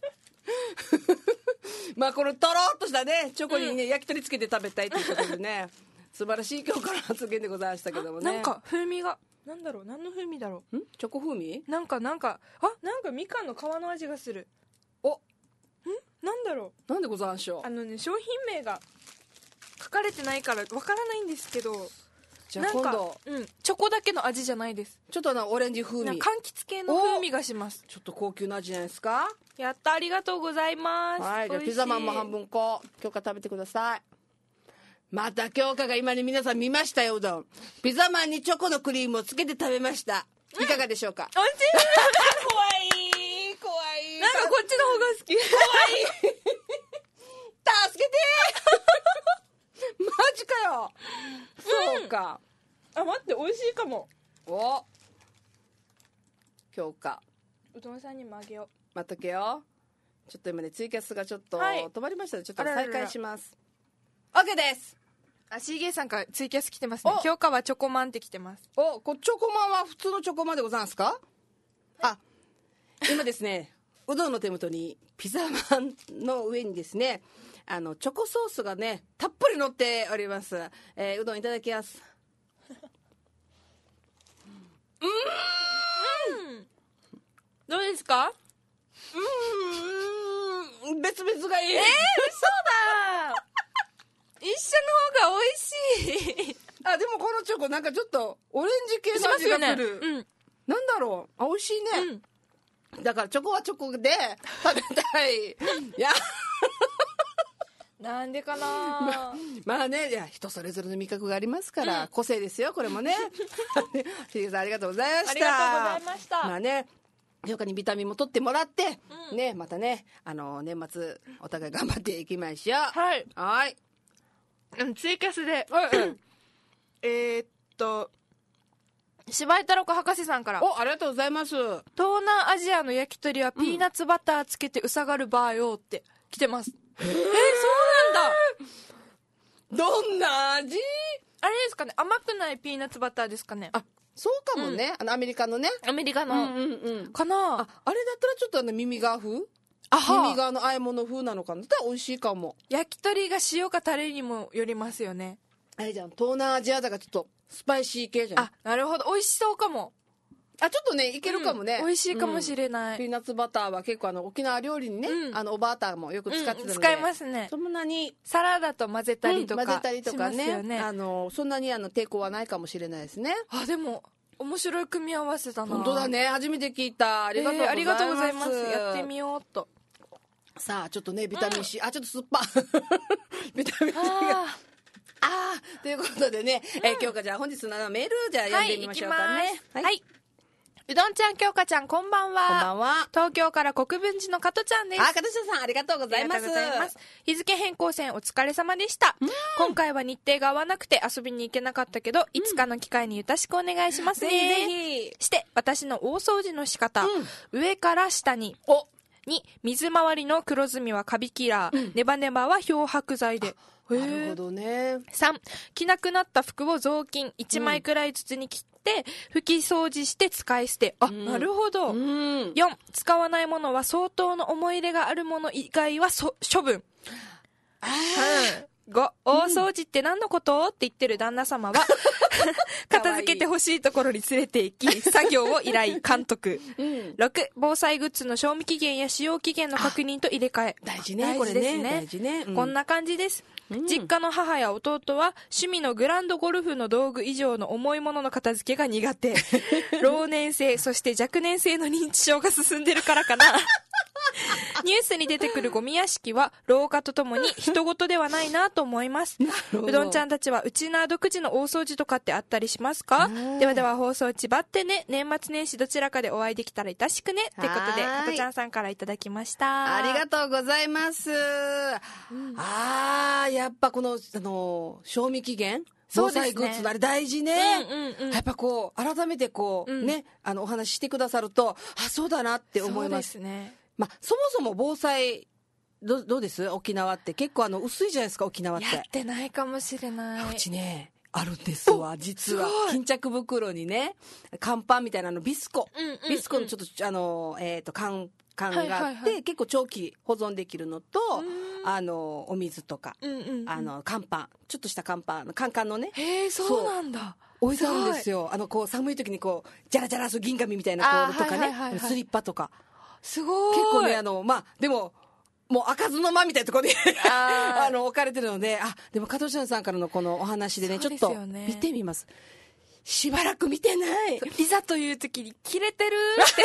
まあこのとろっとしたねチョコにね、うん、焼き鳥つけて食べたいということでね素晴らしい今日から発言でございましたけどもね。 なんか風味がなんだろう、何の風味だろう。んチョコ風味なんかなんかあなんかみかんの皮の味がする。 おんなんだろう。なんでございましょう。 あのね商品名が書かれてないからわからないんですけど、 じゃあ今度、 うん、チョコだけの味じゃないです。 ちょっとなオレンジ風味、 柑橘系の風味がします。 ちょっと高級な味じゃないですか。 やった、ありがとうございます。 はい、じゃあピザマンも半分こ京香食べてください。また京香が今ね皆さん見ましたよ。うどんピザマンにチョコのクリームをつけて食べました。いかがでしょうか。 おいしい怖い怖い。 なんかこっちの方が好き。 怖い助けてマジかよ、うん、そうか。 あ、待って、美味しいかも。 お京香うどんさんにもあげよう。 待っとけよ。ちょっと今ねツイキャスがちょっとはい止まりましたので、ちょっとあららら再開します。 OK です。 あ、シーゲーさんからツイキャス来てますね。 お京香はチョコマンって来てます。 おこチョコマンは普通のチョコマンでございますか。あ、今ですねうどんの手元にピザマンの上にですねあのチョコソースがねたっぷり乗っております、えー、うどんいただきます。うーんどうですか。 うーん別々がいい。 えー、嘘だ一緒の方が美味しいあ、でもこのチョコなんかちょっとオレンジ系の味がする。 しますよね。うん。 なんだろう。あ、美味しいね、うん、だからチョコはチョコで食べたいいやなんでかなま、まあね、いや人それぞれの味覚がありますから、うん、個性ですよこれもねしげさんありがとうございました。 ありがとうございました。 まあね評価にビタミンも取ってもらって、 うん、 ねまたねあの年末お互い頑張っていきましょう。 はいはい。 ツイキャスで、 はい、 えーっと柴井太郎子博士さんから、 おありがとうございます。 東南アジアの焼き鳥はピーナッツバターつけてうさがる場合よって来てます。えー、そうなんだ。 どんな味。 あれですかね、甘くないピーナッツバターですかね。 あ、そうかもね、うん、あのアメリカのねアメリカの、 うんうんうん、 かなあ。 あ、あれだったらちょっとあの耳側風、 あは耳側の和え物風なのかな。だったら美味しいかも。 焼き鳥が塩かタレにもよりますよね。 あれじゃん東南アジアだからちょっとスパイシー系じゃん。 あ、なるほど、美味しそうかも。 あ、ちょっとねいけるかもね、 うん、美味しいかもしれない、 うん、ピーナッツバターは結構あの沖縄料理にね、うん、あのおバターもよく使ってたので、 うん、使いますね。 そんなにサラダと混ぜたりとか、 うん、混ぜたりとか ね, ねあのそんなにあの抵抗はないかもしれないですね。 あ、でも面白い組み合わせだな。 本当だね、初めて聞いた。ありがとうございます、えー、ありがとうございます。 やってみようっと。 さあちょっとねビタミン C、うん、あちょっと酸っぱビタミン C があーということでね、うん、えー、京香ちゃん本日のメールじゃあ読んでみましょうかね。 はい、はい、うどんちゃん京香ちゃんこんばんは。 こんばんは。 東京から国分寺の加トちゃんです。 あ、加トちゃんさんありがとうございます。 ます日付変更線お疲れ様でした、うん、今回は日程が合わなくて遊びに行けなかったけど、うん、いつかの機会によろしくお願いしますね。 ぜひぜひ。 して私の大掃除の仕方、うん、上から下におに水回りの黒ずみはカビキラー、うん、ネバネバは漂白剤で。 なるほどね。 さん着なくなった服を雑巾いちまいくらいずつに切って拭き掃除して使い捨て。あ、うん、なるほど、うん、よん使わないものは相当の思い入れがあるもの以外はそ処分。 あご大掃除って何のこと、うん、って言ってる旦那様は片付けてほしいところに連れて行き作業を依頼監督、うん、ろく防災グッズの賞味期限や使用期限の確認と入れ替え。 大事ね、これね大事ね、 うん、こんな感じです、うん、実家の母や弟は趣味のグランドゴルフの道具以上の重いものの片付けが苦手老年性そして若年性の認知症が進んでるからかなニュースに出てくるゴミ屋敷は老化とともに人事ではないなと思います。うどんちゃんたちはうちな独自の大掃除とかってあったりしますか？ではでは放送ちばってね。年末年始どちらかでお会いできたらいたしくね。ということで加トちゃんさんからいただきました。 ありがとうございます、うん、あーやっぱこの、あの賞味期限防災グッズのあれ大事ね、うんうんうん、やっぱこう改めてこう、うん、ねあのお話ししてくださるとあそうだなって思います。 そうですね。 まあ、そもそも防災 ど, どうです沖縄って結構あの薄いじゃないですか沖縄って。 やってないかもしれない。 うちねあるんですわ実は。巾着袋にね乾パンみたいなのビスコ、うんうんうん、ビスコのちょっとあの、えー、と缶缶があって、はいはいはい、結構長期保存できるのとあのお水とか、うんうんうん、あの乾パンちょっとした乾パンカンカンのね。 へえそうなんだ。 置いてあるんですよ。あのこう寒い時にこうジャラジャラする銀紙みたいなコールとかね、はいはいはいはい、スリッパとかすごい結構ねあのまあでももう開かずの間みたいなところにあの置かれてるので、あでも加藤ちゃんさんからのこのお話でねちょっと見てみます。しばらく見てない。 いざという時に切れてるって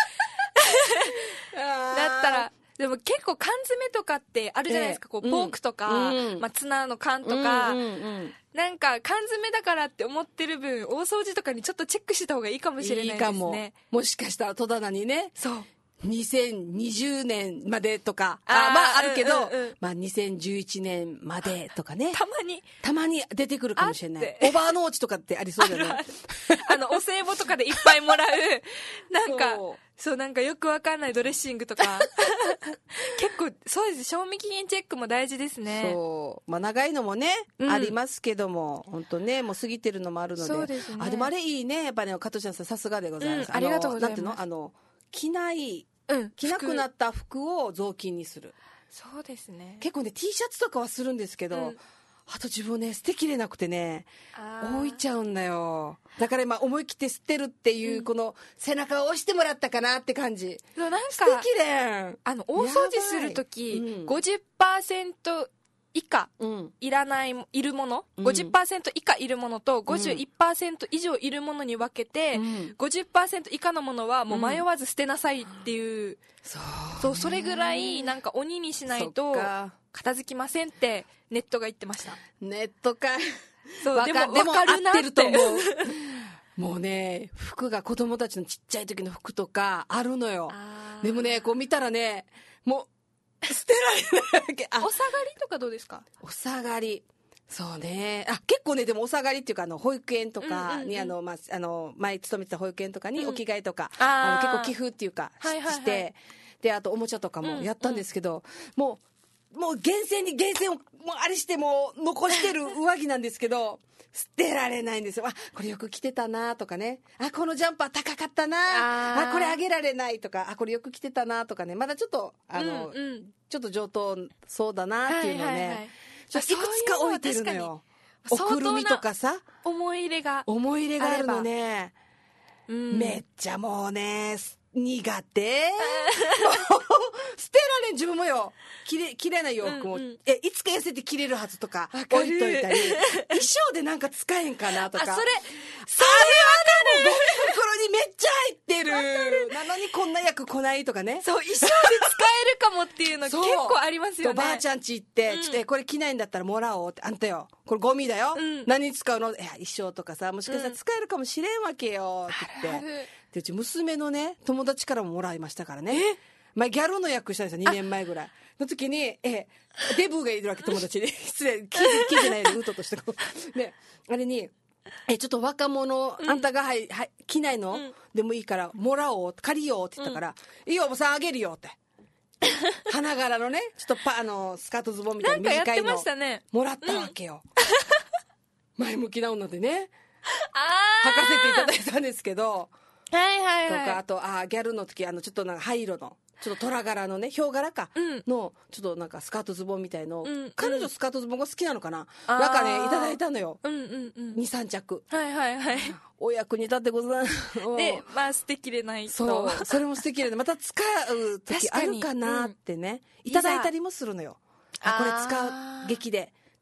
だったらでも結構缶詰とかってあるじゃないですか、えー、こうポークとか、うんまあ、ツナの缶とか、うんうんうん、なんか缶詰だからって思ってる分大掃除とかにちょっとチェックした方がいいかもしれないですね。いいかも。 もしかしたら戸棚にねそうにせんにじゅうねんまでとかああまああるけど、うんうんうん、まあ、にせんじゅういちねんまでとかねたまにたまに出てくるかもしれない。オーバーノーチとかってありそうだよね。あるあるあのお歳暮とかでいっぱいもらうなんかそうそうなんかよくわかんないドレッシングとか結構そうです。賞味期限チェックも大事ですね。 そう、まあ、長いのもね、うん、ありますけども本当ねもう過ぎてるのもあるので。 そうですね。 あでもあれいいねやっぱね加藤ちゃんさんさすがでございます、 うん、ありがとうございます。 なんていうのあの着ないうん、 着なくなった服を雑巾にする。 そうですね。 結構ね T シャツとかはするんですけど、うん、あと自分ね捨てきれなくてね置いちゃうんだよ。だから今思い切って捨てるっていう、うん、この背中を押してもらったかなって感じ。 なんか捨てきれん。 あの大掃除するとき、うん、ごじゅっパーセント以下いらない、いるもの、うん、ごじゅっパーセント以下いるものと ごじゅういちパーセント 以上いるものに分けて、うん、ごじゅっパーセント 以下のものはもう迷わず捨てなさいっていう、うん、そうね、そう、それぐらいなんか鬼にしないと片付きませんってネットが言ってました。 ネットか。 そうでも分かるなって。でも合ってると思うもうね服が子供たちのちっちゃい時の服とかあるのよ。でもねこう見たらねもう捨てられないわけ。 お下がりとかどうですか？ お下がりそうねあ結構ねでもお下がりっていうかあの保育園とかに、うんうんうん、あの、まあ、あの前勤めてた保育園とかにお着替えとか、うん、あの結構寄付っていうか、はいはいはい、してであとおもちゃとかもやったんですけど、うんうん、もうもう厳選に厳選をもうあれしてもう残してる上着なんですけど捨てられないんですよ。あこれよく着てたなとかね、あこのジャンパー高かったな あ, あこれあげられないとか、あこれよく着てたなとかね、まだちょっとあの、うんうん、ちょっと上等そうだなっていうのをね、はいはいはい、ちょいくつか置いてるのよ。おくるみとかさ思い入れが思い入れがあるのね、うん、めっちゃもうね苦手もう捨てられん自分もよ着れ着れない洋服も、うんうん、えいつか痩せて着れるはずとか置いといたり衣装でなんか使えんかなとかあそれそれわかるゴミ袋にめっちゃ入ってるなのにこんな役来ないとかね。 そう衣装で使えるかもっていうの結構ありますよね。 ばあちゃん家行って、うん、ちょっとこれ着ないんだったらもらおうってあんたよこれゴミだよ、うん、何に使うのいや衣装とかさもしかしたら使えるかもしれんわけよって言って、うん、でうち娘のね友達からももらいましたからね。まあ、ギャルの役したんですよにねんまえぐらいの時にえデブーがいるわけ友達に失礼聞いて聞いてないでうととしてこう、ね、あれにえちょっと若者、うん、あんたがはいはい着ないの、うん、でもいいからもらおう借りようって言ったから、うん、いいよおばさんあげるよって花柄のねちょっとパあのスカートズボンみたいな短いのもらったわけよ、うん、前向きな女でね履かせていただいたんですけどはいはいはい、 とかあとあギャルの時あのちょっとなんか灰色のちょっと虎柄のねヒョウ柄か、うん、のちょっとなんかスカートズボンみたいの、うん、彼女スカートズボンが好きなのかな、うん、なんかねいただいたのよ、うんうんうん、にさんちゃくはいはいはいお役に立ってございますでまあ捨てきれないとそうそれも捨てきれないまた使う時あるかなってね、うん、いただいたりもするのよあこれ使う劇で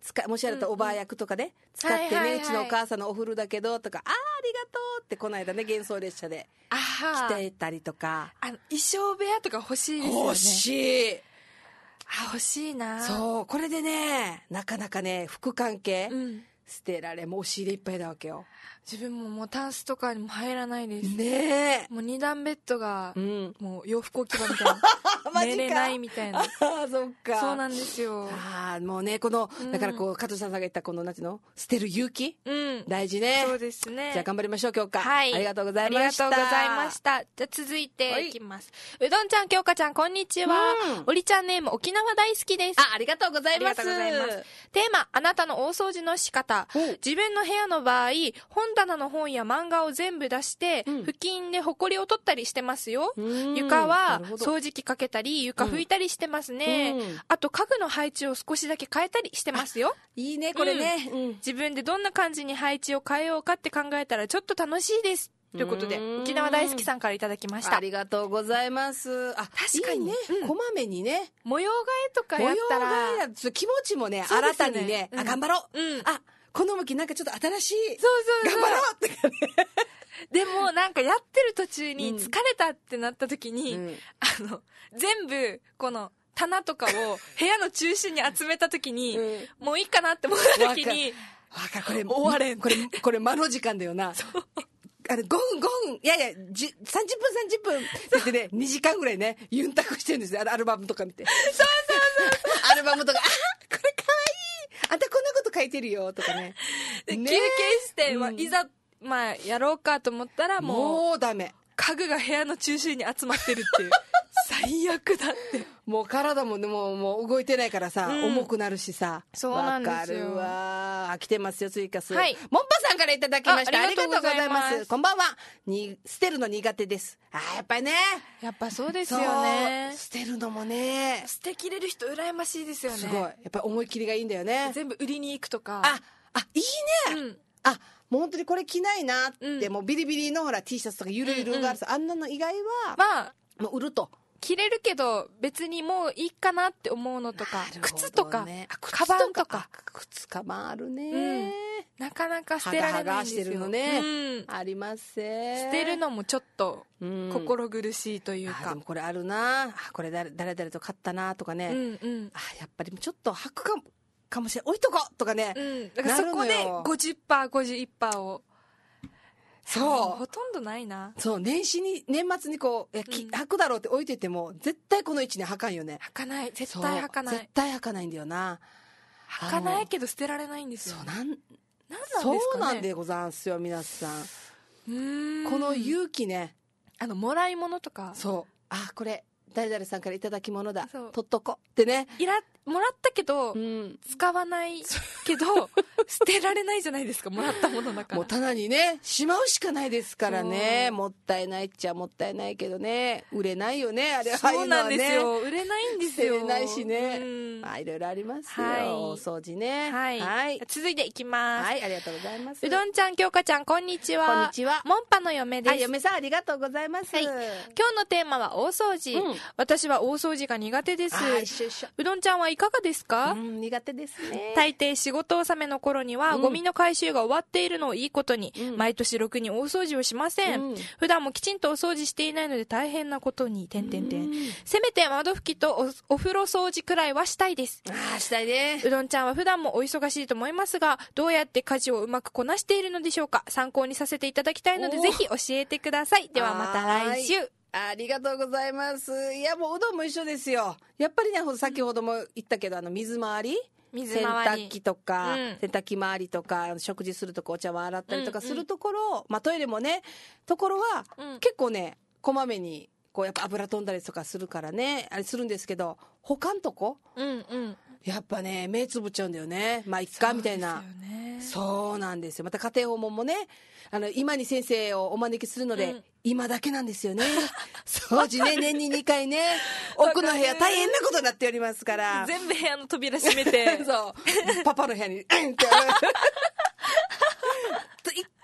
使もしあれだったらおばあ役とかで使ってね、 はいはいはいうちのお母さんのお風呂だけどとか、あーありがとうってこの間ね幻想列車であは来てたりとか。 あの衣装部屋とか欲しいですよね。 欲しい。 あ、欲しいな。 そうこれでねなかなかね服関係、 うん、 捨てられもう押し入れいっぱいだわけよ。 自分ももうタンスとかにも入らないですねえ。 もう二段ベッドが、 うん、 もう洋服置き場みたいな寝れないみたいな。 ああそっか。 そうなんですよ。 ああもうねこの、うん、だからこう加藤さんが言ったこのなんていうの捨てる勇気、うん、大事ね。 そうですね。 じゃあ頑張りましょう今日か。 はい、 ありがとうございました。 ありがとうございました。じゃあ続いていきます。うどんちゃん京香ちゃんこんにちは、うん、おりちゃんネーム沖縄大好きです。 あありがとうございます。ありがとうございます。 テーマあなたの大掃除の仕方。自分の部屋の場合本棚の本や漫画を全部出して、うん、布巾でホコリを取ったりしてますよ。床は掃除機かけたり床拭いたりしてますね、うん、あと家具の配置を少しだけ変えたりしてますよ。 いいねこれね、 うん、自分でどんな感じに配置を変えようかって考えたらちょっと楽しいですということで沖縄大好きさんからいただきました。 ありがとうございます。あ確かにね、うん、こまめにね模様替えとかやったら模様替え気持ちもね新たにね、うん、あ頑張ろう、うん、あこの向きなんかちょっと新しいそうそうそう頑張ろうってかねでもなんかやってる途中に疲れたってなった時に、うん、あの全部この棚とかを部屋の中心に集めた時に、うん、もういいかなって思った時にわかるこれ終われんこれこれ間の時間だよなあれごふんごふんいやいやさんじゅっぷんさんじゅっぷんって言ってねにじかんぐらいねユンタクしてるんですよ。アルバムとか見てそうそうそうアルバムとかあこれかわいいあんたこんなこと書いてるよとかねで休憩して、まあ、いざまあやろうかと思ったらもうもうダメ家具が部屋の中心に集まってるっていう最悪だってもう体も、ね、もうもう動いてないからさ、うん、重くなるしさそうなんですよ。 わかるわ来てますよツイキャス、 はい、 モンパさんからいただきました。 あ, ありがとうございます。 こんばんは。に捨てるの苦手です。あやっぱりねやっぱそうですよね。 捨てるのもね捨てきれる人羨ましいですよね。 すごいやっぱり思い切りがいいんだよね。 全部売りに行くとかああいいね、 うん、 あもう本当にこれ着ないなって、 うん、 もうビリビリのほら T シャツとかゆるゆるがあるさ、うんうん、あんなの以外はまあもう売ると着れるけど別にもういいかなって思うのとか、 ね、 靴とかカバンとか靴カバンあるね、 うん、なかなか捨てられないんですよ。 はがはがしてるのね、 うん、 ありますね。 捨てるのもちょっと心苦しいというか、 うん、あでもこれあるなあこれ誰々と買ったなとかね、 うんうん、 あやっぱりちょっと履くかもかもしれない置いとこうとかね、 うん、だからそこで ごじゅっパーセントごじゅういちパーセント をそうほとんどないな。 そう年始に年末にこう、うん、履くだろうって置いてても絶対この位置に履かんよね。 履かない絶対履かない絶対履かないんだよな。 履かないけど捨てられないんですよ。 そうなんなんなんですかね。 そうなんでござんすよ皆さん。うーんこの勇気ねあのもらい物とかそうあこれ誰々さんからいただき物だ取っとこってねいらもらったけど、 うん、 使わないけど捨てられないじゃないですかもらったものだからもう棚にねしまうしかないですからね。もったいないっちゃもったいないけどね売れないよねあれは。 そうなんですよ、ね、売れないんですよ。 売れないしね、 うんまあ、いろいろありますよ、 はい、 お掃除ね、 はいはい、続いていきます。 はいありがとうございます。 うどんちゃん京香ちゃんこんにちは。 こんにちは。 モンパの嫁です。 あ嫁さんありがとうございます、はい、 今日のテーマは大掃除、うん、私は大掃除が苦手です。 あ一緒一緒。 うどんちゃんはいかがですか？ うん、苦手ですね。 大抵仕事納めの頃には、うん、ゴミの回収が終わっているのをいいことに、うん、毎年ろくに大掃除をしません、うん、普段もきちんとお掃除していないので大変なことに点々点せめて窓拭きと お, お風呂掃除くらいはしたいです。 あしたいね。 うどんちゃんは普段もお忙しいと思いますがどうやって家事をうまくこなしているのでしょうか？参考にさせていただきたいのでぜひ教えてください。ではまた来週。 ありがとうございます。いやもううどんも一緒ですよ。やっぱりね先ほども言ったけどあの水回り水回り洗濯機とか、 うん、 洗濯機回りとか食事するとかお茶碗洗ったりとかするところ、うんうん、まあトイレもねところは、うん、結構ねこまめにこうやっぱ油飛んだりとかするからねあれするんですけど他んとこ、 うんうん、 やっぱね目つぶっちゃうんだよね。まあいっかみたいな。そうなんですよ。また家庭訪問もねあの今に先生をお招きするので、うん、今だけなんですよね掃除ね年ににかいね奥の部屋大変なことになっておりますから全部部屋の扉閉めてそうパパの部屋に一旦入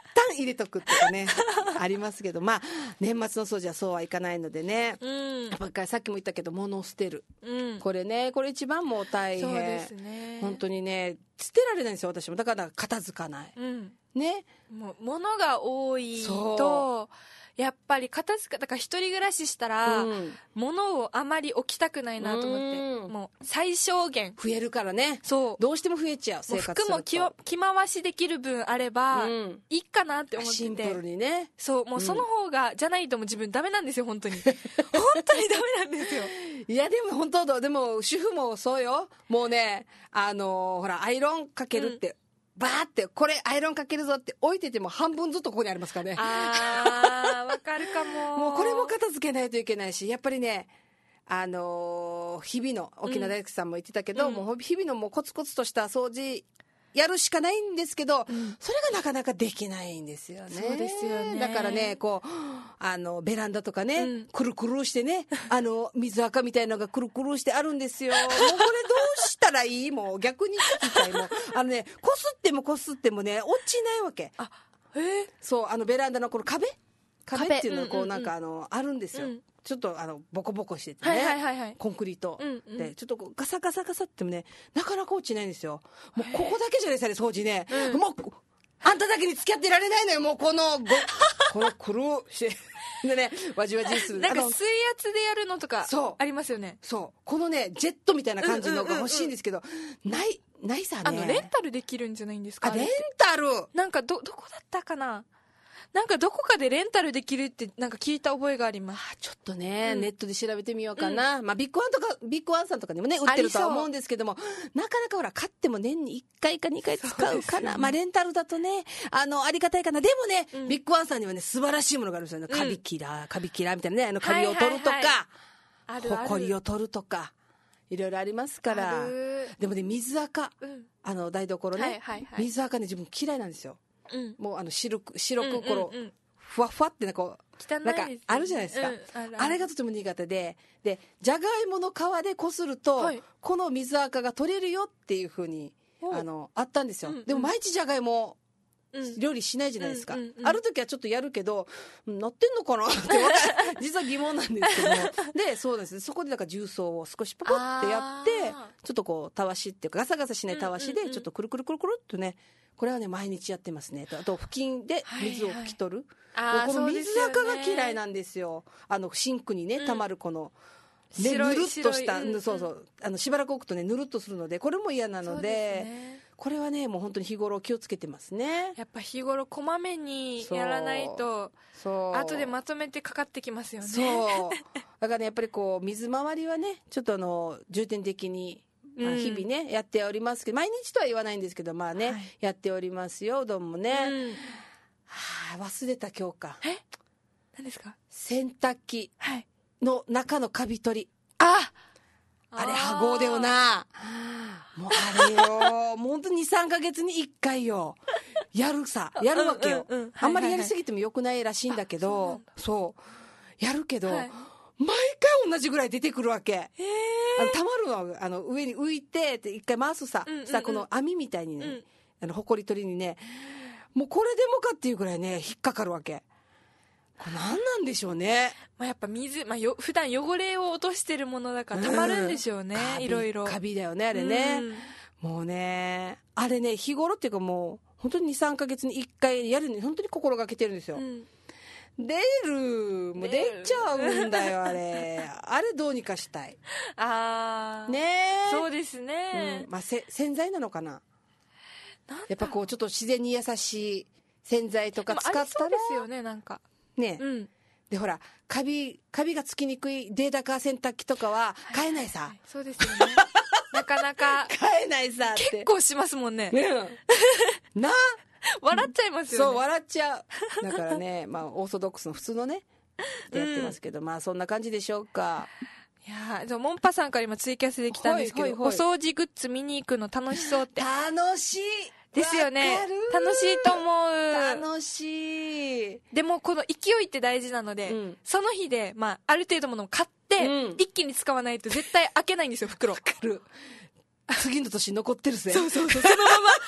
れとくとかねありますけど、まあ年末の掃除はそうはいかないのでね、 うん、 やっぱりさっきも言ったけど物を捨てる、 うん、 これね、これ一番もう大変。 そうですね、 本当にね捨てられないんですよ私も。だから片付かない、 うん、 ね、 もう物が多いとやっぱり片付か、だから一人暮らししたら、うん、物をあまり置きたくないなと思って、うん、もう最小限増えるからね。 そうどうしても増えちゃう。生活すると服も着着回しできる分あれば、うん、いいかなって思ってて、 シンプルにね。 そう、もうその方が、うん、じゃないともう自分ダメなんですよ本当に本当にダメなんですよ。 いやでも本当でも主婦もそうよ。もうね、あのー、ほらアイロンかけるって、うん、バーってこれアイロンかけるぞって置いてても半分ずっとここにありますからね。 あーわかるかも。 もうこれも片付けないといけないし、やっぱりね、あのー、日々の沖縄大工さんも言ってたけど、うん、もう日々のもうコツコツとした掃除やるしかないんですけど、うん、それがなかなかできないんですよね。 そうですよね。 だからね、こうあのベランダとかね、うん、くるくるしてね、あの水垢みたいなのがくるくるしてあるんですよ。もうこれどうしたらいい？もう逆に聞きたい。もうあのね、こすってもこすってもね落ちないわけ。 あ、へえ。 そう、あのベランダのこの壁壁っていうのがこうなんかあのあるんですよ。うん、ちょっとあのボコボコしててね、はいはいはいはい、コンクリート、うんうん、でちょっとこうガサガサガサってもねなかなか落ちないんですよ。もうここだけじゃないですかね掃除ね、うん、もうあんただけに付き合ってられないのよ。もうこのごこのくるしてでねわじわじするなんか水圧でやるのとかありますよね。 そうこのねジェットみたいな感じのが欲しいんですけど、うんうんうん、ないないさね。 あのレンタルできるんじゃないんですか。 あレンタルなんかどどこだったかな。なんかどこかでレンタルできるってなんか聞いた覚えがあります。 あちょっとね、うん、ネットで調べてみようかな、うん、まあビッグワンとかビッグワンさんとかにもね売ってるとは思うんですけども、なかなかほら買っても年にいっかいかにかい使うかな、ね、まあレンタルだとねあのありがたいかな。でもね、うん、ビッグワンさんにはね素晴らしいものがあるんですよね。カビキラーカビキラーみたいなね、あのカビを取るとか、はいはいはい、ほこりを取るとかいろいろありますから。でもね水垢、うん、あの台所ね、はいはいはい、水垢ね自分嫌いなんですよ、うん、もうあの白く白くこの、うんうんうん、ふわふわってなんかこう汚いです、ね、なんかあるじゃないですか、うん、あ, るあれがとても苦手で、でじゃがいもの皮でこすると、はい、この水垢が取れるよっていうふうにあのあったんですよ、うんうん、でも毎日じゃがいも料理しないじゃないですか、うんうんうん、ある時はちょっとやるけどなってんのかなって実は疑問なんですけどもでそうです、そこでなんか重曹を少しポポってやってちょっとこうたわしっていうかガサガサしないたわしでちょっとくるくるくるくるっとね、これはね毎日やってますね。あと布巾で水を拭き取る、はいはい、この水垢が嫌いなんですよ。あのシンクにねたまるこの、うんね、ぬるっとした、うん、そうそうあのしばらく置くとねぬるっとするのでこれも嫌なの で, で、ね、これはねもう本当に日頃気をつけてますね。 やっぱ日頃こまめにやらないとそう後でまとめてかかってきますよね。 そうだからねやっぱりこう水回りはねちょっとあの重点的にまあ、日々ね、うん、やっておりますけど毎日とは言わないんですけどまあね、はい、やっておりますよ。うどんもね、うん、はあ忘れた今日か。 え何ですか。 洗濯機の中のカビ取り、 はい、 ああれはごうだよな。もうあれよもうほんとにさんかげつにいっかいよやるさやるわけよ、うんうんうん、あんまりやりすぎてもよくないらしいんだけど、はいはいはい、そうやるけど、はい、毎回同じぐらい出てくるわけ。 へあのたまるのあの上に浮いてって一回回すさ、うんうんうん、したこの網みたいにね、うん、あのほこり取りにねもうこれでもかっていうぐらいね引っかかるわけ。これ何なんでしょうね。 まあ、やっぱ水、まあ、よ普段汚れを落としてるものだからたまるんでしょうね、うん、いろいろカビだよねあれね、うん、もうねあれね日頃っていうかもう本当ににさんかげつにいっかいやるのに本当に心がけてるんですよ、うん出るもう出ちゃうんだよあれあれどうにかしたい。 ああねえそうですね、 うんまあ、せ洗剤なのかな。やっぱこうちょっと自然に優しい洗剤とか使ったらそうですよねなんかね、うん、でほらカビカビがつきにくいデータカー洗濯機とかは買えないさ、はいはい、 そうですよねなかなか買えないさって結構しますもんね、 うん、な笑っちゃいますよね。 そう笑っちゃうだからねまあオーソドックスの普通のねやってますけど、うん、まあそんな感じでしょうか。 いやでもモンパさんから今ツイキャスできたんですけど、はいはいはい、お掃除グッズ見に行くの楽しそうって楽しいですよね。楽しいと思う。 楽しい。 でもこの勢いって大事なので、うん、その日で、まあ、ある程度ものを買って、うん、一気に使わないと絶対開けないんですよ袋。 わかる。次の年残ってるぜ。 そうそうそうそのままパッ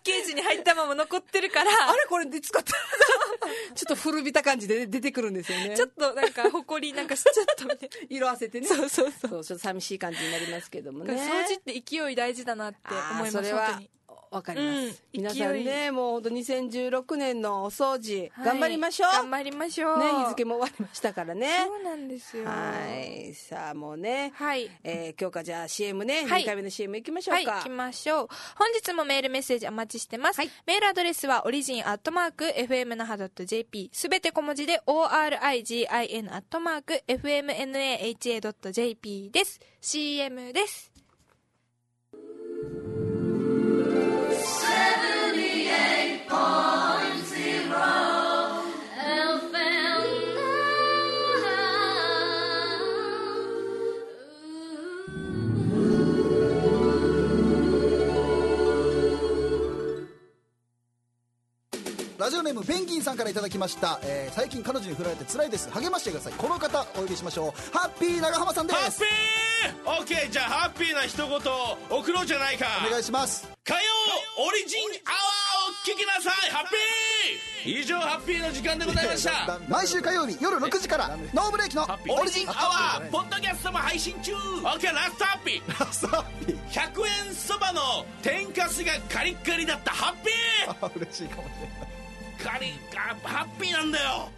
ケージに入ったまま残ってるからあれこれで使ったちょっと古びた感じで出てくるんですよね。 ちょっとなんかほこりなんかしちゃったみたいな色あせてね。 そうそうそうそうちょっと寂しい感じになりますけどもね。 掃除って勢い大事だなって思います。 それは本当にわかります、 うん皆さん勢ね、もう本当にせんじゅうろくねんのお掃除、 はい頑張りましょう。 頑張りましょうね、日付も終わりましたからね。 そうなんですよ。 はいさあもうね、 はいえー今日からじゃあ シーエム ね、 はいにかいめの シーエム 行きましょうか。 はい、行きましょう。本日もメールメッセージお待ちしてます。 はいメールアドレスはオリジンアットマーク エフエムナハドットジェーピー すべて小文字で オーアールアイジーアイエヌ アットマーク エフエムエヌエーエイチエードットジェーピー です。シーエム です。 ラジオネームペンギンさんからいただきました、えー、最近彼女に振られて辛いです、励ましてください。この方お呼びしましょう。ハッピー長浜さんです。 ハッピーオッケー、じゃあハッピーな一言を送ろうじゃないか。 お願いします。 火曜オリジンアワーを聞きなさい。ハッピー以上ハッピーの時間でございました毎週火曜日夜ろくじからノーブレーキのオリジンアワーポッドキャストも配信中。オッケー、ラストハッピーラストハッピーひゃくえんそばの天かすがカリッカリだったハッピーあ嬉しいかもしれない。 カリッハッピーなんだよ。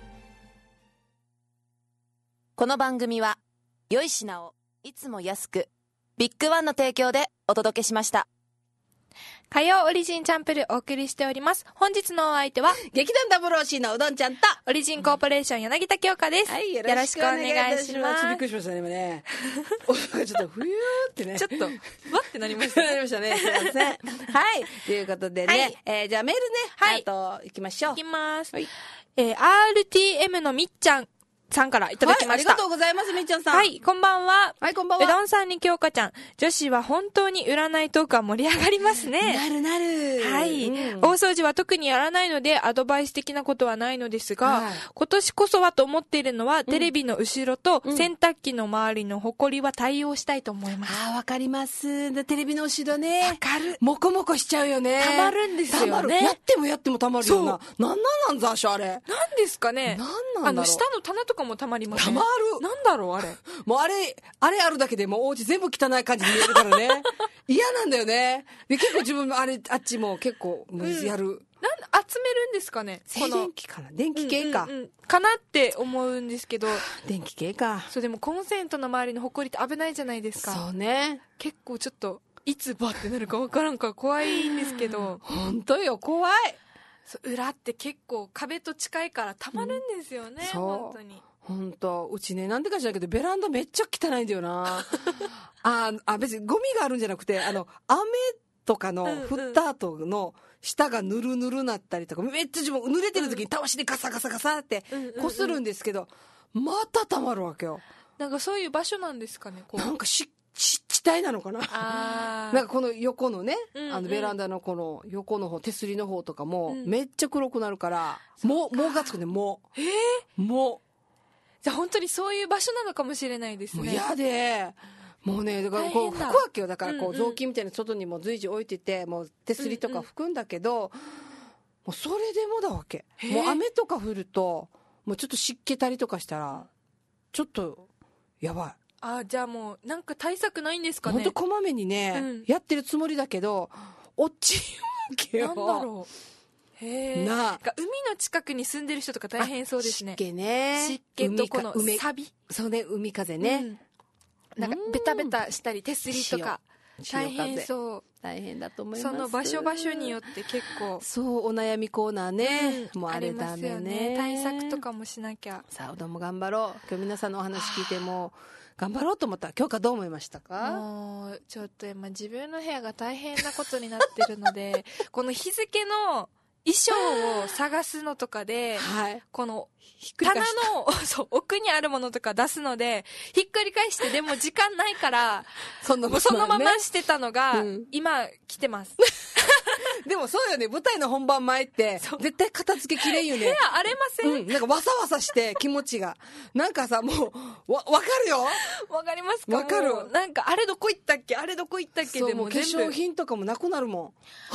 この番組は良い品をいつも安くビッグワンの提供でお届けしました。 火曜オリジンチャンプルお送りしております。本日のお相手は劇団ダブルオーシーのうどんちゃんとオリジンコーポレーション柳田京香です。 はい、よよろしくお願いします。 びっくりしましたね今ねおちょっとふゆーってねちょっとわってなりましたなりましたね。すいません。はい。ということでね、 はいえーじゃあメールね、 はいあと行きましょう。 いきます。 はいえー、アールティーエム のみっちゃんさんからいただきました。 はい、ありがとうございます、みっちゃんさん。 はい、こんばんは。 はい、こんばんは。 うどんさんに京香ちゃん、女子は本当に占いトークは盛り上がりますね。 なるなる。 はい、 うん大掃除は特にやらないのでアドバイス的なことはないのですが、 はい今年こそはと思っているのは、テレビの後ろと洗濯機の周りのホコリは対応したいと思います。 ああ、わかります。でテレビの後ろね。 わかる。 もこもこしちゃうよね。 たまるんですよねたまる。やってもやってもたまるよな。なんなんなんざしあれ。 なんですかね。 なんなんだろう。 あの下の棚とかもたまりますね。 たまる。 なんだろうあれ。 もうあれ、あれあるだけでもうお家全部汚い感じに見えるからね。嫌なんだよね。で結構自分もあれ、あっちも結構やる。 なん集めるんですかね。 静電気かな、電気系か、 うんうんうんかなって思うんですけど、 電気系か。 そうでもコンセントの周りのホコリって危ないじゃないですか。 そうね。 結構ちょっといつバってなるかわからんから怖いんですけど、 本当よ、怖い。 そう裏って結構壁と近いからたまるんですよね、 そう本当に。 本当うちね、なんでか知らんけどベランダめっちゃ汚いんだよなああ、別にゴミがあるんじゃなくて、あの雨とかの降った後の下がぬるぬるなったりとか、めっちゃ自分濡れてる時にたわしでガサガサガサってこするんですけど、またたまるわけよ。 なんかそういう場所なんですかね、こう。 なんかし湿地帯なのかなあなんかこの横のね、 うんうんあのベランダのこの横の方、手すりの方とかもうんめっちゃ黒くなるから、もうもうがつくね、もうえー、 もじゃあ本当にそういう場所なのかもしれないですね。 うもう嫌で、もうね、だからこう大変だ拭くわけよ。だからこうんううん雑巾みたいな外にも随時置いてて、もう手すりとか拭くんだけど、もうそれでもだわけ。 へーもう雨とか降るともうちょっと湿気たりとかしたらちょっとやばい。 あ、じゃあもうなんか対策ないんですかね。 ほんとこまめにね、 うんやってるつもりだけど落ちるわけよ。 なんだろう。へえ。 なあなんか海の近くに住んでる人とか大変そうですね。 湿気ね、 湿気とこの海かサビ。 そうね、海風ね、 うんなんかベタベタしたり手すりとか大潮潮風変そう。 大変だと思います。 その場所場所によって結構、 そうお悩みコーナーね、 うんもうあれダメりますよね。 対策とかもしなきゃ。 さあ、うどんも頑張ろう。今日皆さんのお話聞いても頑張ろうと思ったら、今日かどう思いましたか？ もうちょっと今自分の部屋が大変なことになってるのでこの日付の衣装を探すのとかで、 はい。 このひっくり棚返したのそう奥にあるものとか出すのでひっくり返して、でも時間ないからそのもうそのまねましてたのが、 うん今来てますでもそうよね、舞台の本番前って絶対片付けきれんよね。 部屋荒れません、 うん、なんかわさわさして気持ちがなんかさ、もうわわかるよ。 わかりますか？ わかるもうなんかあれどこ行ったっけあれどこ行ったっけそう、もう化でも全部粧品とかもなくなるもん。あれ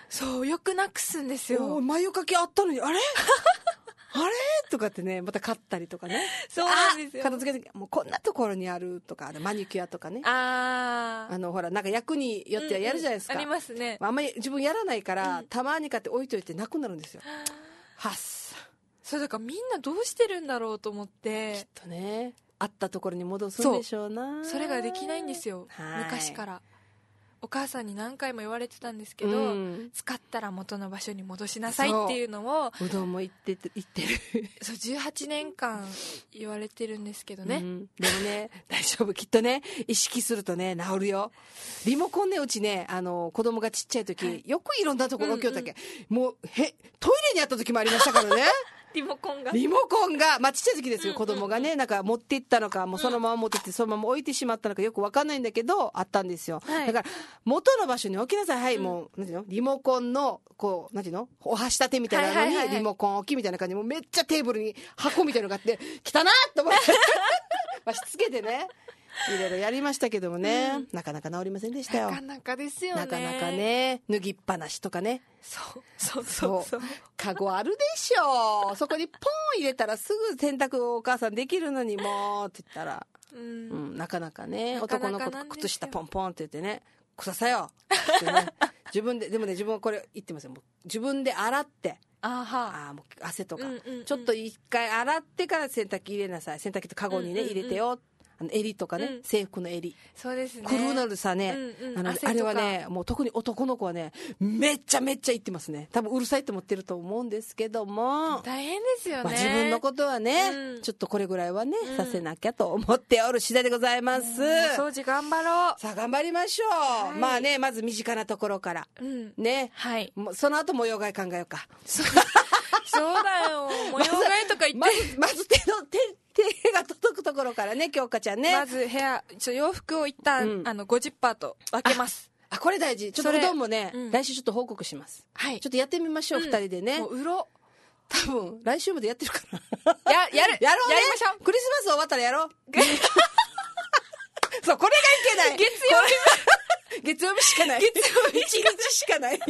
そうよくなくすんですよ。 眉かけあったのにあれあれとかってね、また買ったりとかね。 そうなんですよ。 片付けて、もうこんなところにあるとか、マニキュアとかね。 ああのほらなんか役によってはやるじゃないですか。 うんうん、ありますね。 あんまり自分やらないから、うん、たまに買って置いといてなくなるんですよ。はっさ。 それだからみんなどうしてるんだろうと思って。 きっとね、あったところに戻すんでしょうな。 そ, それができないんですよ。昔から。お母さんに何回も言われてたんですけど、うん、使ったら元の場所に戻しなさいっていうのをうどんも言って言ってるそうじゅうはちねんかん言われてるんですけどね、うん、 でもね大丈夫、きっとね意識するとね治るよ。リモコンね、うちねあの子供がちっちゃい時、はい、よくいろんなとこ置きよったっけ、うんうん、もうへトイレにあった時もありましたからねリモコンがリモコンが、まあ、ちっちゃい時ですよ、うんうんうん、子供がねなんか持っていったのかもうそのまま持ってってそのまま置いてしまったのかよく分かんないんだけどあったんですよ、はい、だから元の場所に置きなさい。はい、うん、もうなんていうのリモコンのこうなんていうのお箸立てみたいなのに、はいはいはいはい、リモコン置きみたいな感じでもうめっちゃテーブルに箱みたいなのがあって来たなと思ってまあしつけてねいろいろやりましたけどもね、うん、なかなか治りませんでしたよ。 なかなかですよね。 なかなかね、脱ぎっぱなしとかね。 そうそうそうそう。 カゴあるでしょ。そこにポン入れたらすぐ洗濯お母さんできるのにもうって言ったら、うん、うん、なかなかね、 なかなか男の子靴下ポンポンって言ってね、臭さよってね。自分ででもね自分はこれ言ってますよ。もう自分で洗って。 あはあもう汗とか、 うんうんうん、 ちょっと一回洗ってから洗濯機入れなさい。洗濯機とカゴにね、うんうんうん、入れてよ。あの襟とかね、うん、制服の襟、 そうですね、 クルーナルさね、うんうん、あのあれはねもう特に男の子はねめっちゃめっちゃ言ってますね。多分うるさいと思ってると思うんですけども大変ですよね、 まあ、自分のことはね、うん、ちょっとこれぐらいはね、うん、させなきゃと思っておる次第でございます、うん、 掃除頑張ろう。 さあ頑張りましょう、はい、まあねまず身近なところから、うん、ね、 はい、 もうその後模様替え考えようか。 そうだよ模様替えとか言って、 まず、まず手の手手が届くところからね京香ちゃんね。 まず部屋ちょ洋服を一旦、うん、あの ごじゅっパーセント 分けます。 あこれ大事。ちょっとうどんもね、うん、来週ちょっと報告します、はい、ちょっとやってみましょう、うん、ふたりでね。 もううろ多分来週までやってるかなややるやろうね。 やりましょう。 クリスマス終わったらやろうそうこれがいけない。 月曜日月曜日しかない。 月曜日いちにちしかない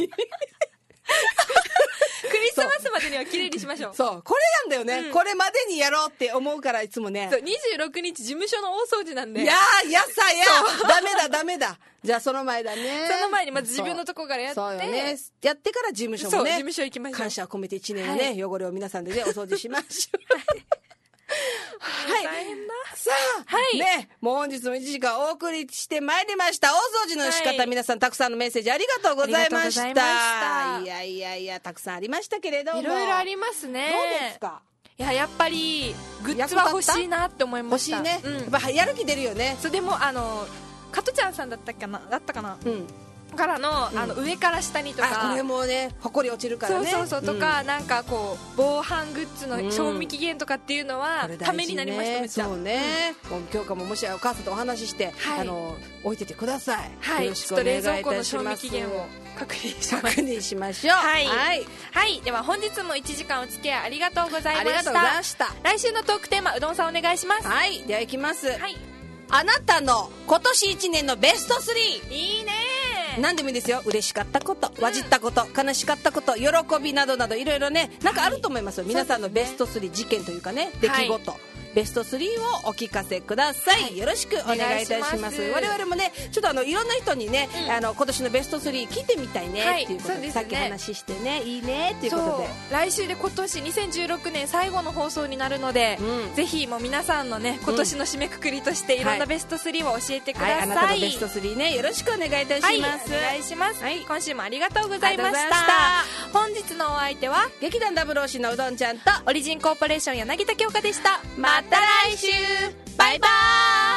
クリスマスまでには綺麗にしましょう。 そうこれなんだよね、うん、これまでにやろうって思うからいつもね。 そうにじゅうろくにち事務所の大掃除なんで。 いやーやさやダメだダメだ。じゃあその前だね。 その前にまず自分のとこからやって。 そうよね。やってから事務所もね。 そう事務所行きましょう。 感謝を込めていちねんのね、はい、汚れを皆さんでねお掃除しましょうはい、 大変だ。 さあ、はい、ね、もう本日もいちじかんお送りしてまいりました。大掃除の仕方、はい、皆さんたくさんのメッセージありがとうございました。いやいやいやたくさんありましたけれども、 いろいろありますね。 どうですか。 いややっぱりグッズは欲しいなって思いました。 欲しいね、うん、やっぱやる気出るよね。 そうでもあの加トちゃんさんだったかなだったかな、うんからの、うん、あの上から下にとか、 あこれもねほこり落ちるからね。 そうそうそうとか、うん、なんかこう防犯グッズの賞味期限とかっていうのは、うん、ためになりました。めっちゃそうね、うん、今日かももしお母さんとお話しして、はい、あの置いててください。 はい、 よろしくお願いいたします。 ちょっと冷蔵庫の賞味期限を確認します。 確認しましょう。 はい、はいはい、では本日もいちじかんお付き合いありがとうございました。 ありがとうございました。 来週のトークテーマうどんさんお願いします。 はいではいきます、 はい、 あなたの今年いちねんのベストスリー。 いいね。 何でもいいですよ。嬉しかったこと、わじったこと、悲しかったこと、喜びなどなどいろいろねなんかあると思いますよ、はい、皆さんのベストスリー、事件というかね出来事、はい、ベストスリーをお聞かせください、はい、よろしくお願いいたします。我々もねちょっとあのいろんな人にね、うん、あの今年のベストスリー聞いてみたいね、はい、っていうこと で, で、ね、さっき話してねいいねっていうことで来週で今年にせんじゅうろくねん最後の放送になるので、うん、ぜひもう皆さんのね今年の締めくくりとしていろんなベストスリーを教えてください、はいはい、 あなたのベストスリーねよろしくお願いいたします、はい、 お願いします、はい、今週もありがとうございました。本日のお相手は劇団ダブルオーシのうどんちゃんとオリジンコーポレーション柳田京香でした。 また来週バイバーイ。